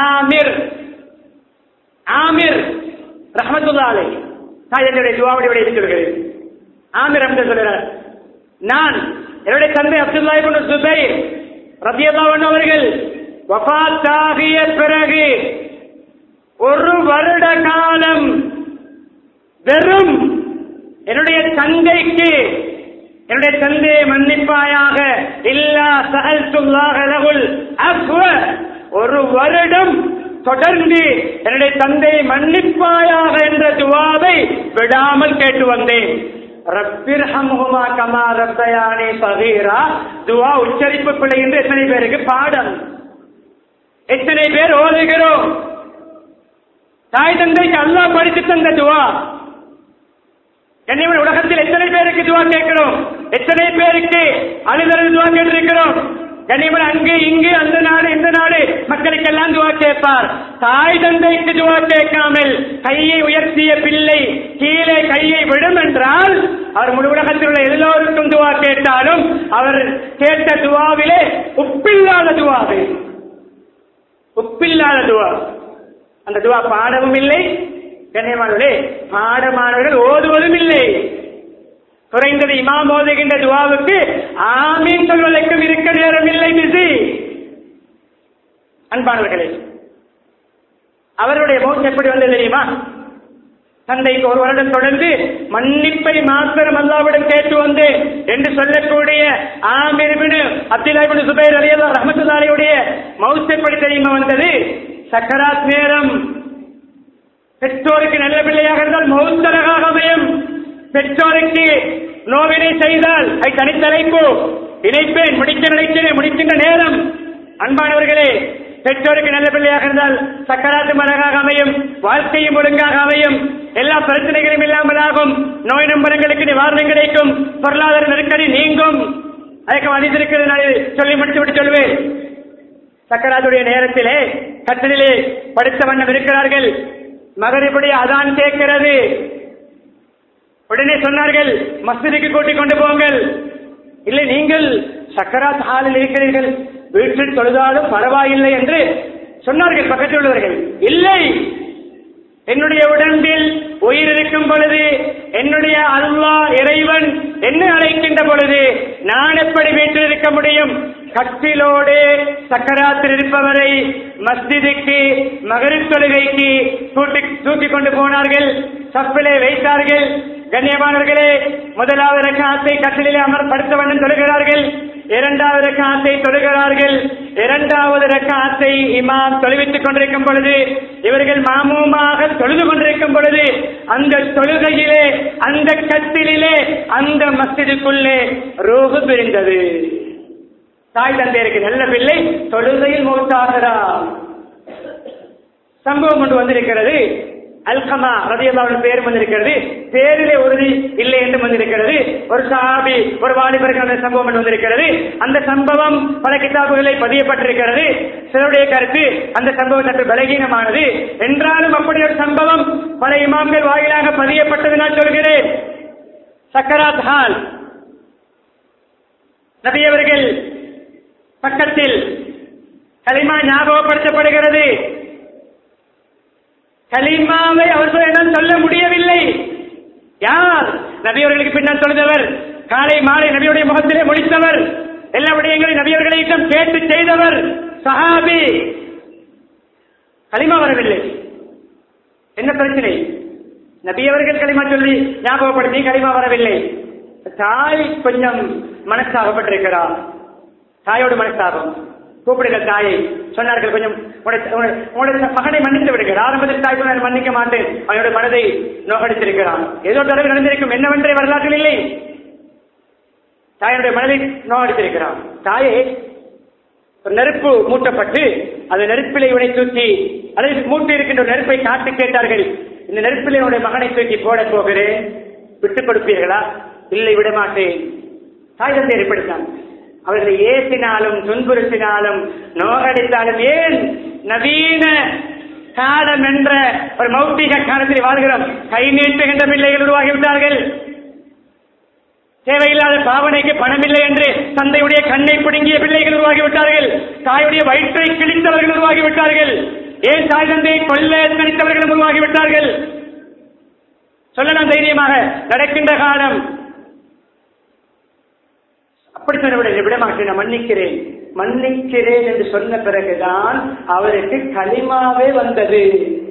ஆமிர் ரஹ்மத்துல்லாஹி அலைஹி. தாயுடைய துஆவுடைய இருக்கிறது. ஆமிர் என்று சொல்கிறார், நான் என்னுடைய தந்தை அப்துல்லாஹ் இப்னு ஸுபைர் ரலியல்லாஹு அன்ஹு அவர்கள் வஃபாத் ஆகிய பிறகு ஒரு வருட காலம் வெறும் என்னுடைய தந்தைக்கு, என்னுடைய தந்தையை மன்னிப்பாயாக, இல்லா சஅல்துல்லாஹ லஹுல் அஃப்வ, ஒரு வருடம் தொடர்ந்து என்னுடைய தந்தையை மன்னிப்பாயாக என்ற துஆவை விடாமல் கேட்டு வந்தேன். ரப்பிர்ஹம்ஹுமா கமா ரப்பயானி ஸகீரா. துஆ உச்சரிப்பு பிழை என்று எத்தனை பேருக்கு பாடம், எத்தனை பேர் ஓதுகிறோம்? தாய் தந்தைக்கு அல்லாஹ் படித்து தந்த துஆ. என்னை உலகத்தில் எத்தனை பேருக்கு துஆ கேட்கிறோம்? எத்தனை பேருக்கு அழுதல் துஆ கேட்டிருக்கிறோம்? கண்ணியமான அங்கு இங்கு அந்த நாடு இந்த நாடு மக்களுக்கெல்லாம் துஆ கேட்பார். தாய் தந்தைக்கு துஆ கேட்காமல் கையை உயர்த்திய பிள்ளை கீழே கையை விடும் என்றால் அவர் முழு உலகத்தில் உள்ள எல்லோருக்கும் துஆ கேட்டாலும் அவர் கேட்ட துஆவிலே உப்பில்லாத துஆவு, உப்பில்லாத துஆ. அந்த துஆ பாடவும் இல்லை. கண்ணியமானவர்களே, பாடமானவர்கள் ஓதுவதும் இல்லை. குறைந்தது இமாம் ஓதுகின்ற துஆவுக்கு ஆமீன் சொல்வதற்கும் இருக்க நேரம் இல்லை, பிஸி. அன்பானவர்களே, அவருடைய மௌத் எப்படி வந்தது தெரியுமா? தந்தைக்கு ஒரு வருடம் தொடர்ந்து மன்னிப்பை மாத்திரம் அல்லாஹ்விடம் கேட்டு வந்தேன் என்று சொல்லக்கூடிய ஆமிர் இப்னு அப்துல்லாஹ் இப்னு ஸுபைர் ரலியல்லாஹு ரஹ்மத்துல்லாஹி அலைஹியுடைய மௌத் எப்படி தெரியுமா வந்தது? சக்கராத் நேரம். பெற்றோருக்கு நல்ல பிள்ளையாக இருந்தால் மௌத் அழகாக அமையும். பெற்றோருக்கு நோவினை செய்தால் அதை தனித்தலைப்பு இணைப்பேன், முடிக்க நினைக்கிறேன், முடிக்கின்ற நேரம் அன்பானவர்களே, பெற்றோருக்கு நல்ல பிள்ளையாக இருந்தால் சக்கராத்தும் அழகாக அமையும், வாழ்க்கையும் ஒழுங்காக அமையும், எல்லா பிரச்சனைகளும் இல்லாமலாகும், நோய் நம்பரங்களுக்கு நிவாரணம் கிடைக்கும், பொருளாதார நெருக்கடி நீங்கும். அதுக்கு மனிதருக்கு நான் சொல்லி முடித்துவிட்டு சொல்வேன். சக்கராத்துடைய நேரத்திலே கட்டளிலே படுத்த வண்ணம் இருக்கிறார்கள். மகரிபுடைய அதான் கேட்கிறது. உடனே சொன்னார்கள், மஸ்ஜிதுக்கு கூட்டிக் கொண்டு போங்கள். இல்லை, நீங்கள் சக்கராத் ஹாலில் இருக்கிறீர்கள், வீட்டில் தொழுதாலும் பரவாயில்லை என்று சொன்னார்கள் பக்கத்தில் உள்ளவர்கள். இல்லை, என்னுடைய உடம்பில் உயிர் இருக்கும் பொழுது, என்னுடைய அல்லாஹ் இறைவன் என்ன அழைக்கின்ற பொழுது நான் எப்படி வீட்டில் இருக்க முடியும்? கட்டிலோடு சக்கராத்தில் இருப்பவரை மஸ்ஜிதுக்கு மகரிப் தொழுகைக்கு தூக்கிக் கொண்டு போனார்கள், சப்பிலே வைத்தார்கள். கண்ணியமானவர்களே, முதலாவது ரக்அத்தை கட்டிலே அமர்படுத்த வண்ணம் தொழுகிறார்கள், இரண்டாவது ரக்அத்தை தொழுகிறார்கள். இரண்டாவது ரக்அத்தை இமாம் தொழுவித்துக் கொண்டிருக்கும் பொழுது, இவர்கள் மாமூமாக தொழுது கொண்டிருக்கும் பொழுது, அந்த தொழுகையிலே, அந்த கட்டிலே, அந்த மஸ்ஜிதுக்குள்ளே ரூஹ் பிரிந்தது. தாய் தந்தையருக்கு நல்ல பிள்ளை தொழுகையில் மௌத்தாகிறார். சம்பவம் ஒன்று வந்திருக்கிறது. அல்கமா ரலியல்லாஹு அன்ஹு பேர் வந்திருக்கிறது, பேரிலே உறுதி இல்லை என்று வந்திருக்கிறது. ஒரு சஹாபி, ஒரு வாலிபருக்கு சம்பவம் என்று வந்திருக்கிறது. அந்த சம்பவம் பல கிதாபுகளை பதியப்பட்டிருக்கிறது. சிலருடைய கருத்து அந்த சம்பவம் சற்று பலகீனமானது என்றாலும் அப்படி ஒரு சம்பவம் பல இமாம்கள் வாயிலாக பதியப்பட்டது. நான் சொல்கிறேன், சக்கராத் ஹால். நபி அவர்கள் பக்கத்தில் கலிமா ஞாபகப்படுத்தப்படுகிறது. கலிமாவை அவர்களிடம் சொல்ல முடியவில்லை. யார்? நபியவர்களுக்கு பின்னால் தொழுதவர், காலை மாலை நபியுடைய முகத்திலே முடித்தவர், எல்லா விடயங்களையும் நபியவர்களிடம் கேட்டு செய்தவர், சஹாபி. கலிமா வரவில்லை. என்ன பிரச்சனை? நபியவர்கள் கலிமா சொல்லி ஞாபகப்படுத்தி கலிமா வரவில்லை. தாய் கொஞ்சம் மனஸ்தாபப்பட்டிருக்கிறார். தாயோடு மனஸ்தாபம். கூப்பிடுங்க தாயை. சொன்னார்கள், கொஞ்சம் உங்களுடைய மகனை மன்னித்து விடுகிறார். ஆரம்பத்தில் தாய் சொன்னால் மன்னிக்க மாட்டேன், அவனுடைய மனதை நோகடித்திருக்கிறான். ஏதோ தொடர்பு நடந்திருக்கும், என்னவென்றே வரலாற்றில் இல்லை. தாயனுடைய மனதை நோகடித்திருக்கிறான். தாயே, நெருப்பு மூட்டப்பட்டு அந்த நெருப்பிலை இவனை தூக்கி, அதை மூட்டி இருக்கின்ற நெருப்பை காத்து கேட்டார்கள், இந்த நெருப்பிலை உடைய மகனை தூக்கி போட போகிறேன், விட்டுக் கொடுப்பீர்களா? இல்லை, விட மாட்டேன். தாய் தந்தை ஏற்படுத்தான். அவர்களை ஏசினாலும் துன்புறுத்தினாலும் நோகடித்தாலும், ஏன் நவீன காலம் என்ற ஒரு மௌத்திக காலத்தில் வாழ்கிறோம். கை நீட்டுகின்ற பிள்ளைகள் உருவாகிவிட்டார்கள். தேவையில்லாத பாவனைக்கு பணம் இல்லை என்று தந்தையுடைய கண்ணை பிடுங்கிய பிள்ளைகள் உருவாகிவிட்டார்கள். தாயுடைய வயிற்றை கிழித்தவர்கள் உருவாகிவிட்டார்கள். ஏன் தாய் தந்தையை கொல்ல நினைத்தவர்களும் உருவாகிவிட்டார்கள். சொல்லலாம் தைரியமாக, நடக்கின்ற காலம். அப்படி சொன்ன விட மாட்டேன், நான் மன்னிக்கிறேன் மன்னிக்கிறேன் என்று சொன்ன பிறகுதான் அவருக்கு கலிமாவே வந்தது.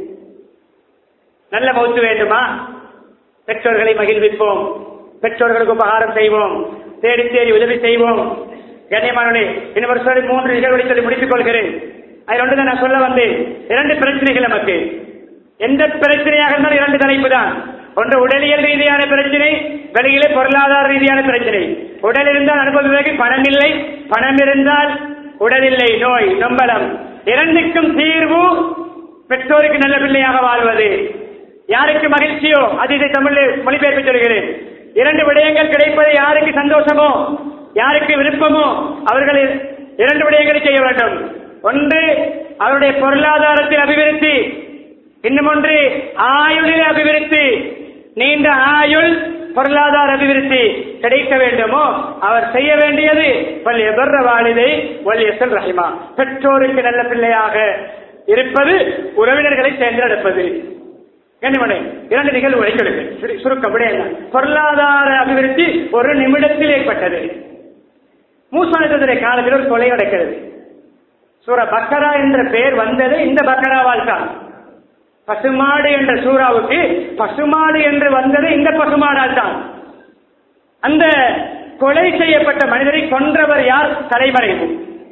நல்ல மௌத்து வேண்டுமா? பெற்றோர்களை மகிழ்விப்போம், பெற்றோர்களுக்கு உபகாரம் செய்வோம், தேடி தேடி உதவி செய்வோம். கண்ணியமானவர்களே, இன்னும் ஒரு சொல்லி 3 நிகழ்வுகளை சொல்லி முடித்துக் கொள்கிறேன். அதில் ஒன்றுதான் நான் சொல்ல வந்தேன். 2 பிரச்சனைகள் நமக்கு. எந்த பிரச்சனையாக இருந்தாலும் 2 தலைப்பு தான். ஒன்று உடலியல் ரீதியான பிரச்சனை, வெளியிலே பொருளாதார ரீதியான பிரச்சனை. உடல் இருந்தால் அனுபவிப்பதற்கு பணம் இல்லை, பணம் இருந்தால் உடல் இல்லை, நோய் நொம்பலம். 2க்கும் தீர்வு பெற்றோருக்கு நல்ல பிள்ளையாக வாழ்வது. யாருக்கு மகிழ்ச்சியோ அது இதை தமிழில் மொழிபெயர்ப்பு சொல்கிறேன். 2 விடயங்கள் கிடைப்பது யாருக்கு சந்தோஷமோ, யாருக்கு விருப்பமோ அவர்கள் 2 விடயங்களை செய்ய வேண்டும். ஒன்று அவருடைய பொருளாதாரத்தில் அபிவிருத்தி, இன்னும் ஒன்று ஆயுளில் அபிவிருத்தி. நீண்ட ஆயுள், பொருளாதார அபிவிருத்தி கிடைக்க வேண்டுமோ அவர் செய்ய வேண்டியது வாலிதை வலியசல் ரஹிமா, பெற்றோருக்கு நல்ல பிள்ளையாக இருப்பது, உறவினர்களை தேர்ந்தெடுப்பது. கண்ணிமனை 2 நிகழ்வுகளை சொல்லுங்க, சுருக்கம் விடையல்ல. பொருளாதார அபிவிருத்தி 1 நிமிடத்தில் ஏற்பட்டது. மூசா நபியுடைய காலத்தில் ஒரு கொலை நடக்கிறது. சூரா பக்கரா என்ற பெயர் வந்தது இந்த பக்கராவால் தான். பசுமாடு என்ற சூறாவுக்கு பசுமாடு என்று வந்தது இந்த பசுமாடால் தான். அந்த கொலை செய்யப்பட்ட மனிதரை கொன்றவர் யார்? தலைமறைவு.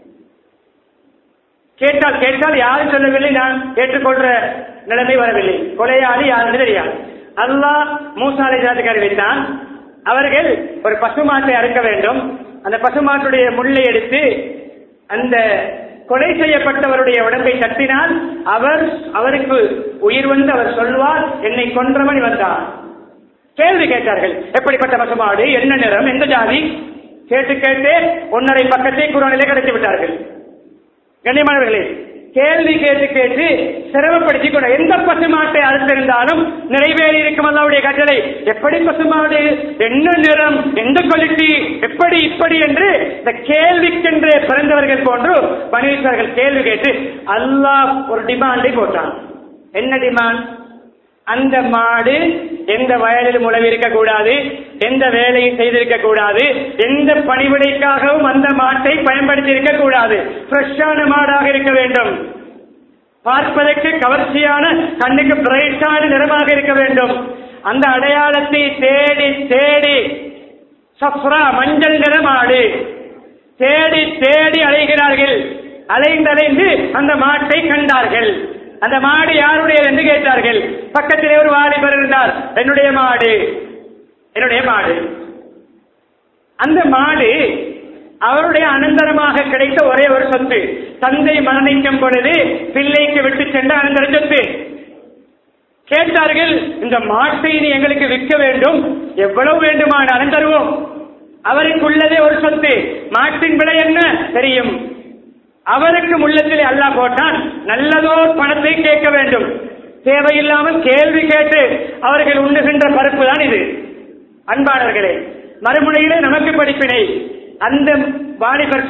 கேட்டால் யாரும் சொல்லவில்லை, நான் ஏற்றுக்கொள்ற நிலைமை வரவில்லை. கொலையாளி யாருன்னு தெரியாது. அல்லாஹ் மூசா அலைஹிஸ்ஸலாத்துக்கு அறிவித்தான். அவர்கள் ஒரு பசுமாட்டை அறுக்க வேண்டும். அந்த பசுமாட்டுடைய முள்ளை எடுத்து அந்த கொலை செய்யப்பட்டவருடைய உடம்பை தட்டினால் அவருக்கு உயிர் வந்து அவர் சொல்வார், என்னை கொன்றவன் வந்தார். கேள்வி கேட்டார்கள், எப்படிப்பட்ட பசுமாடு, என்ன நிறம், எந்த ஜாதி? கேட்டு கேட்டு 1.5 பக்கத்தை குர்ஆனிலே கிடைத்து விட்டார்கள். கண்ணியமானவர்களே, கேள்வி கேட்டு கேட்டு சிரமப்படுத்திக் கொண்ட எந்த பசுமாட்டை அறுத்திருந்தாலும் நிறைவேறி இருக்கும் அல்லாஹ்வுடைய கட்டளை. எப்படி பசுமாடு, என்ன நிறம், எந்த குவாலிட்டி, எப்படி இப்படி என்று இந்த கேள்விக்கென்று பிறந்தவர்கள் போன்று பணிவித்தார்கள். கேள்வி கேட்டு அல்லாஹ் ஒரு டிமாண்டை போட்டான். என்ன டிமாண்ட்? அந்த மாடு எந்த வயலிலும் உழவி இருக்க கூடாது, எந்த வேலையை செய்திருக்க கூடாது, எந்த பணிவிடைக்காகவும் அந்த மாட்டை பயன்படுத்தி இருக்க கூடாது. ஃப்ரெஷ்ஷான மாடாக இருக்க வேண்டும், பார்ப்பதற்கு கவர்ச்சியான, கண்ணுக்கு பிரைட்டான நிறமாக இருக்க வேண்டும். அந்த அடையாளத்தை தேடி தேடி சஃப்ரா மஞ்சள் நிற மாடு தேடி தேடி அலைகிறார்கள். அலைந்து அந்த மாட்டை கண்டார்கள். அந்த மாடு யாருடையது என்று கேட்டார்கள். பக்கத்திலே ஒரு வாலிபர் இருந்தார். என்னுடைய மாடு, என்னுடைய மாடு. அந்த மாடு அவருடைய அனந்தரமாக கிடைத்த ஒரே ஒரு சொத்து. தந்தை மரணிக்கும் பொழுது பிள்ளைக்கு விட்டு சென்ற அனந்தர சொத்து. கேட்டார்கள், இந்த மாட்டை நீ எங்களுக்கு விற்க வேண்டும், எவ்வளவு வேண்டுமானாலும் தருவோம். அவருக்கு உள்ளதே ஒரு சொத்து. மாட்டின் விலை என்ன தெரியும். அவருக்கு உள்ளத்திலே அல்லாஹ் போட்டான், நல்லதோர் பணத்தை கேட்க வேண்டும். தேவையில்லாமல் கேள்வி கேட்டு அவர்கள் உண்ணுகின்ற பருப்பு தான் இது. அன்பானவர்களே, மறுமுனையிலே நமக்கு படிப்பினை. அந்த வாலிபர்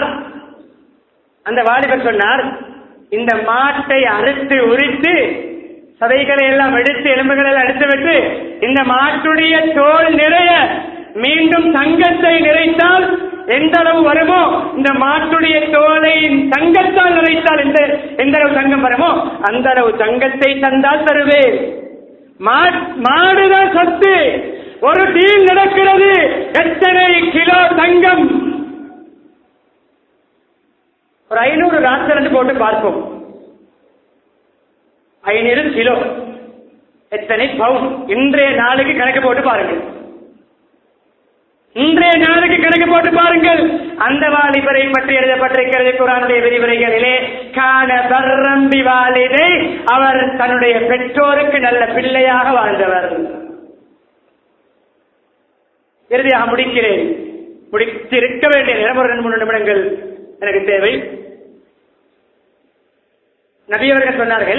சொன்னார், இந்த மாட்டை அறுத்து உரித்து சதைகளை எல்லாம் எடுத்து எலும்புகளை எல்லாம் எடுத்துவிட்டு இந்த மாட்டுடைய தோல் நிறைய மீண்டும் தங்கத்தை நிறைத்தால் எந்த அளவு வருமோ, இந்த மாட்டுடைய தோலை தங்கத்தால் நிறைத்தால் எந்த அளவு தங்கம் வருமோ அந்த அளவு தங்கத்தை தந்தால் தருவேன். மாடுதான் சொத்து. ஒரு டீல் நடக்கிறது. எத்தனை கிலோ தங்கம்? ஒரு 500 ராத்திரண்டு போட்டு பார்ப்போம். 500 கிலோ எத்தனை பவுன்? இன்றைய நாளுக்கு கணக்கு போட்டு பாருங்கள். இன்றைய நாளுக்கு கணக்கு போட்டு பாருங்கள். அந்த வாலிபரை பற்றி எழுதப்பட்டிருக்கிறது குர்ஆனுடைய விரிவுரைகளிலே. கான பர்ரம் பிவாலிதை, அவர் தன்னுடைய பெற்றோருக்கு நல்ல பிள்ளையாக வாழ்ந்தவர். இறுதியாக முடிக்கிறேன். முடித்திருக்க வேண்டிய நேரம் ஒரு 2-3 நிமிடங்கள் எனக்கு தேவை. நபி அவர்கள் சொன்னார்கள்,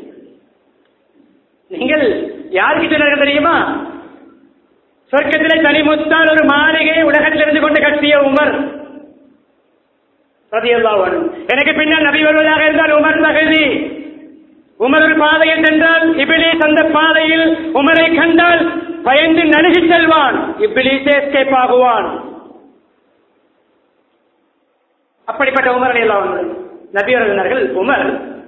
நீங்கள் யாருக்கு சொன்னார்கள் தெரியுமா? சொர்க்கத்திலே தனிமுத்தால் ஒரு மாளிகை உலகத்தில் இருந்து கொண்டு கட்டிய உமர் ரலியல்லாஹு அன்ஹு. எனக்கு பின்னால் நபி வருவதாக இருந்தால் உமர் தகுதி. உமர் ஒரு பாதையில் சென்றால் இப்லீஸ் அந்த பாதையில் உமரை கண்டால் பயந்து நடுகி செல்வான். இப்லீஸே எஸ்கேப் ஆகுவான். அப்படிப்பட்ட உமர் ரலியல்லாஹு அன்ஹு நபி அவர்கள் உமர்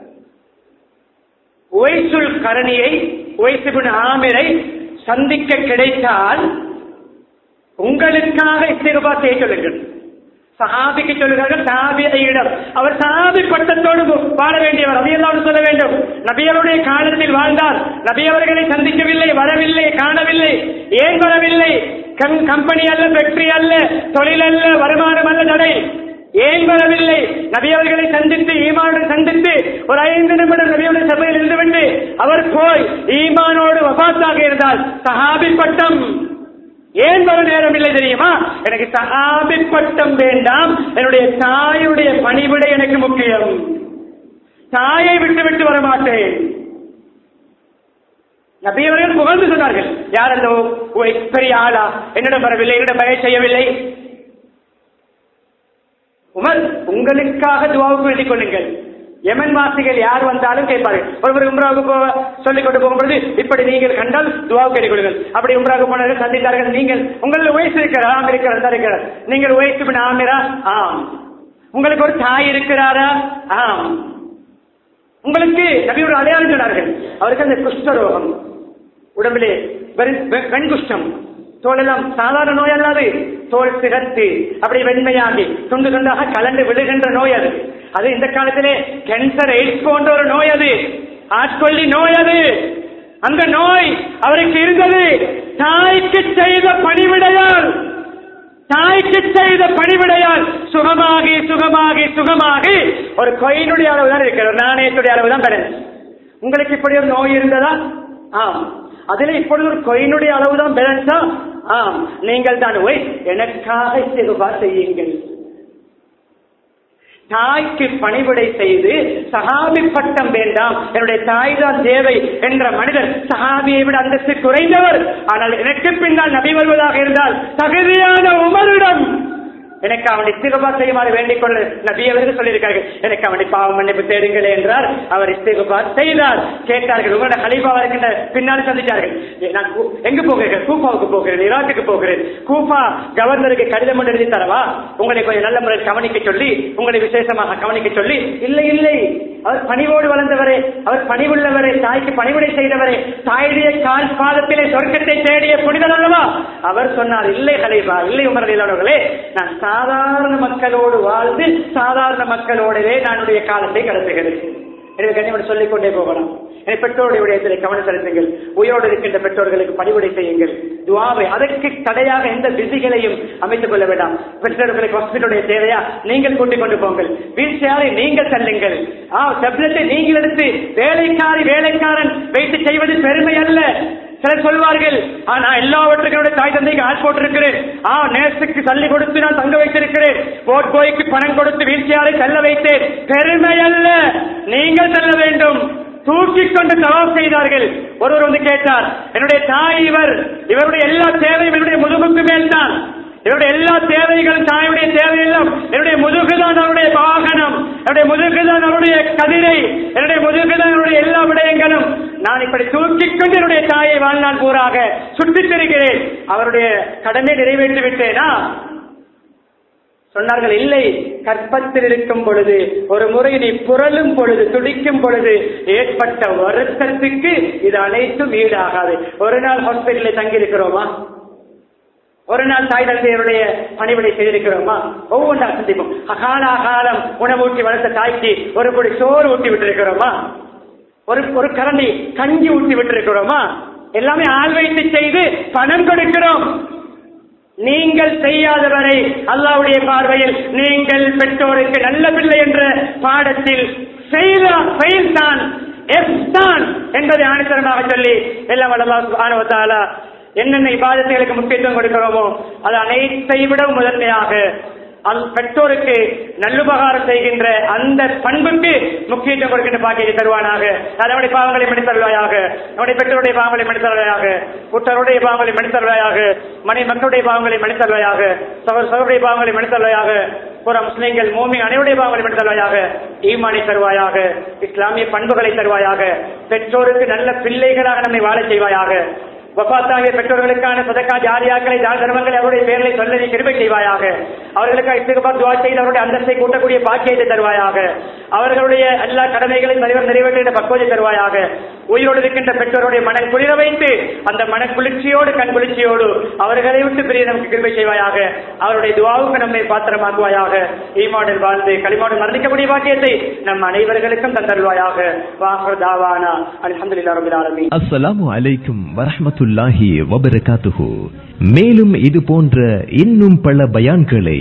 உவைசுல் கரணியை, உவைஸ் இப்னு ஆமிரை சந்திக்க கிடைத்தால் உங்களுக்காக இஸ்திக்பார் செய்ய சொல்லுங்கள். சஹாபிக்கு சொல்லுகிறார்கள், தாபியிடம். அவர் தாபி பட்டத்தோடு வாழ வேண்டியவர், ரலியல்லாஹு சொல்ல வேண்டும். நபியருடைய காலத்தில் வாழ்ந்தார். நபி அவர்களை சந்திக்கவில்லை, வரவில்லை, காணவில்லை. ஏன் வரவில்லை? கம்பெனி அல்ல, ஃபேக்டரி அல்ல, தொழில் அல்ல, வருமானம் அல்ல தடை. ஏன் வரவில்லை? நபி அவர்களை சந்தித்து ஈமானுடன் சந்தித்து ஒரு 5 நிமிடம் நபியுடைய சபையில் இருந்துவிட்டு அவர் போய் ஈமானோடு வஃபாத்தாக இருந்தால் சஹாபி பட்டம். ஏன் வர நேரம் இல்லை தெரியுமா? எனக்கு சஹாபி பட்டம் வேண்டாம், என்னுடைய தாயுடைய பணிவிடை எனக்கு முக்கியம். தாயை விட்டு வர மாட்டேன். நபி அவர்கள் புகழ்ந்து சொன்னார்கள், யாரல்லோ பெரிய ஆளா, என்னிடம் வரவில்லை, என்னிடம் பய செய்யவில்லை. உமர், உங்களுக்காக துஆவுக்கு எழுதிக் கொள்ளுங்கள். யமன் வாசிகள் யார் வந்தாலும் கேட்பார்கள். ஒருவர் உம்ராவுக்கு சொல்லிக் கொண்டு போகும்போது, இப்படி நீங்கள் கண்டால் துஆவுக்கு எழுதிக் கொள்ளுங்கள். அப்படி உம்ராவுக்கு போனார்கள், சந்தித்தார்கள். நீங்கள் உங்கள் உவைஸ் இருக்கிறார், நீங்கள் உவைஸ் இப்னு ஆமிரா? ஆம். உங்களுக்கு ஒரு தாய் இருக்கிறாரா? ஆம். உங்களுக்கு நபி ஒரு அடையாளம் சொன்னார்கள். அவருக்கு அந்த குஷ்டரோகம், உடம்பிலே வெண்குஷ்டம், தோலெல்லாம் சாதாரண நோய் அல்லாது, தோல் சிகத்து அப்படி வெண்மையாகி துண்டு துண்டாக கலந்து விழுகின்ற நோய் அது. அது இந்த காலத்திலே கேன்சர், எய்ட்ஸ் போன்ற ஒரு நோய், அது ஆட்கொள்ளி நோய். அது அந்த நோய் அவருக்கு இருந்தது. தாய்க்கு செய்த பணிவிடையால் சுகமாகி சுகமாகி சுகமாகி ஒரு கொயினுடைய அளவு தான் இருக்கிற, ஒரு நாணயத்துடைய அளவு தான் பேலன்ஸ். உங்களுக்கு இப்படி ஒரு நோய் இருந்ததா? ஆம். அதுல இப்பொழுது ஒரு கொயினுடைய அளவு தான் பேலன்ஸா? ஆம். நீங்கள் தான் போய் எனக்காக இஸ்திக்ஃபார் செய்யுங்கள். தாய்க்கு பணிவிடை செய்து சஹாபி பட்டம் வேண்டாம், என்னுடைய தாய் தான் தேவை என்ற மனிதர் சஹாபியை விட அந்தஸ்து குறைந்தவர். ஆனால் எனக்கு பின்னால் நபி வருவதாக இருந்தால் தகுதியான உமரிடம் எனக்கு அவனை இஸ்திக்ஃபார் செய்யுமாறு வேண்டிக் கொள்ள நபி அவர்கள் சொல்லியிருக்கார்கள். எனக்கு அவனை பாவ மன்னிப்பு தேடுங்களே என்றார். அவர் இஸ்திக்ஃபார் செய்தார். கேட்டார்கள், உங்களோட கலீஃபா இருக்கின்ற பின்னால் சந்தித்தார்கள். நான் எங்கு போகிறேன்? கூஃபாவுக்கு போகிறேன், ஈராக்குக்கு போகிறேன். கூஃபா கவர்னருக்கு கடிதம் ஒன்று எழுதி தரவா, உங்களை கொஞ்சம் நல்ல முறையில் கவனிக்க சொல்லி, உங்களை விசேஷமாக கவனிக்க சொல்லி? இல்லை இல்லை, அவர் பணிவோடு வளர்ந்தவரே, அவர் பணிவுள்ளவரே, தாய்க்கு பணிவிடை செய்தவரே, தாயுடைய கால் பாதத்திலே சொர்க்கத்தை தேடிய புனிதர் அல்லவா? அவர் சொன்னார், இல்லை கலீஃபா, இல்லை உமர் ரலியல்லாஹு, நான் சாதாரண மக்களோடு வாழ்ந்து சாதாரண மக்களோடவே நானுடைய காலத்தை கடத்துகிறேன். எனவே கண்ணியமாக சொல்லிக் கொண்டே போகலாம். எனவே பெற்றோருடைய விடயத்திலே கவனம் செலுத்துங்கள். உயிரோடு இருக்கின்ற பெற்றோர்களுக்கு பணிவிடை செய்யுங்கள். துஆவை அதற்கு தடையாக எந்த விதிகளையும் அமைத்துக் கொள்ள வேண்டாம். பெற்றோர்களுக்கு ஹாஸ்பிட்டலுடைய தேவையா, நீங்கள் கூட்டிக் கொண்டு போங்கள். வீழ்ச்சியாரை நீங்கள் தள்ளுங்கள். டெப்லெட்டை நீங்கள் எடுத்து வேலைக்காரன் வைத்து செய்வது பெருமை அல்ல. சிலர் சொல்வார்கள், நான் எல்லாவற்றுக்கும் தாய் தந்தைக்கு ஆள் போட்டிருக்கிறேன், நேசுக்கு தள்ளி கொடுத்து நான் தங்க வைத்திருக்கிறேன், போட் போய்க்கு பணம் கொடுத்து வீழ்ச்சியாரை தள்ள வைத்தேன். பெருமை அல்ல, நீங்கள் தள்ள வேண்டும். தூக்கிக் கொண்டு தவாப் செய்தார்கள். ஒருவர் வந்து கேட்டார், என்னுடைய தாய் இவருடைய எல்லா தேவையும் என்னுடைய முதுகுக்கு மேல் தான், என்னுடைய எல்லா தேவைகளும் தாயுடைய தேவையெல்லாம் என்னுடைய முதுகுதான் அவருடைய வாகனம், என்னுடைய முதுகுதான் அவருடைய கதிரை, என்னுடைய முதுகுதான் அவருடைய எல்லா விடயங்களும். நான் இப்படி தூக்கிக் கொண்டு என்னுடைய தாயை வாழ்நாள் பூராக சுற்றித் திரிகிறேன், அவருடைய கடமை நிறைவேற்றி விட்டேனா? சொன்னார்கள், இல்லை, கற்பத்தில் இருக்கும் பொழுது ஒரு முறை நீ புரளும் பொழுது, துடிக்கும் பொழுது ஏற்பட்ட வருத்தத்துக்கு இது அனைத்தும் ஈடாகாது. ஒரு நாள் ஹாஸ்பிட்டலில் தங்கி இருக்கிறோமா? ஒரு நாள் தாய் தந்தையருடைய பணிவிடை செய்திருக்கிறோமா? ஒவ்வொன்றா சிந்திப்போம். காலம் உணவூட்டி வளர்த்த தாய்க்கு ஒரு பொடி சோறு ஊட்டி விட்டிருக்கிறோமா? ஒரு கரண்டி கஞ்சி ஊட்டி விட்டிருக்கிறோமா? எல்லாமே ஆள் வைத்து செய்து பணம் கொடுக்கிறோம். நீங்கள் செய்யாதவரை அல்லாஹ்வுடைய பார்வையில் நீங்கள் பெற்றோருக்கு நல்ல பிள்ளை என்ற பாடத்தில் ஃபெயில் தான், எஃப் தான் என்பதை ஆணித்தரமாக சொல்லி எல்லாம் அல்லாஹ் சுப்ஹானஹு வ தஆலா என்னென்ன இபாதத்துகளுக்கு முக்கியத்துவம் கொடுக்கிறோமோ அது அனைத்தை விட முதன்மையாக பெற்றோருக்கு நல்லுபகாரம் செய்கின்ற அந்த பண்புக்கு முக்கியத்துவம் கொடுக்கின்ற பாக்கியத்தை தருவானாக. நம்முடைய பாவங்களை மன்னித்து தருவாயாக, நம்முடைய பெற்றோருடைய பாவங்களை மன்னித்து தருவாயாக, புத்தருடைய பாவங்களை மன்னித்து தருவாயாக, மக்களுடைய பாவங்களை மன்னித்து தருவாயாக, சகோதரருடைய பாவங்களை மன்னித்து தருவாயாக, புற முஸ்லிம்கள் மூமின் அனைவருடைய பாவங்களை மன்னித்து தருவாயாக, ஈமானை தருவாயாக, இஸ்லாமிய பண்புகளை தருவாயாக, பெற்றோருக்கு நல்ல பிள்ளைகளாக நம்மை வாழ செய்வாயாக. வஃபாத்தாகிய பெற்றோர்களுக்கான சதகா ஜாரியாக்களை, தான தர்மங்களை அவருடைய பெயர்களை சொல்ல நீ கிருபை செய்வாயாக. அவர்களுக்கு இஸ்திக்ஃபார் துஆ செய்து அவருடைய அந்தஸ்தை கூட்டக்கூடிய பாக்கியத்தை தருவாயாக. அவர்களுடைய எல்லா கடமைகளையும் நிறைவேற்றுகின்ற பக்குவத்தை தருவாயாக. உயிரோடு இருக்கின்ற பெற்றோருடைய மன குளிர வைத்து அந்த மன குளிர்ச்சியோடு கண் குளிர்ச்சியோடு அவர்களை விட்டு பிரிய நமக்கு கிருபை செய்வாயாக. அவருடைய துஆவுக்கு நம்மை பாத்திரமாக்குவாயாக. ஈமானில் வாழ்ந்து களிமானில் மரணிக்கக்கூடிய பாக்கியத்தை நம் அனைவர்களுக்கும் தந்தருவாயாக. வாஹர் தாவானா அல்ஹம்துலில்லாஹி ரப்பில் ஆலமீன். அஸ்ஸலாமு அலைக்கும் வரஹ்மத்துல்லாஹி வபரகாத்துஹு. மேலும் இது போன்ற இன்னும் பல பயான்களை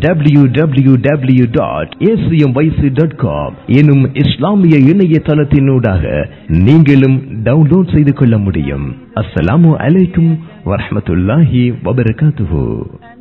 www.acmyc.com எனும் இஸ்லாமிய இணையதளத்தினூடாக நீங்களும் டவுன்லோட் செய்து கொள்ள முடியும். அஸ்ஸலாமு அலைக்கும் வரஹ்மத்துல்லாஹி வபரகாத்துஹு.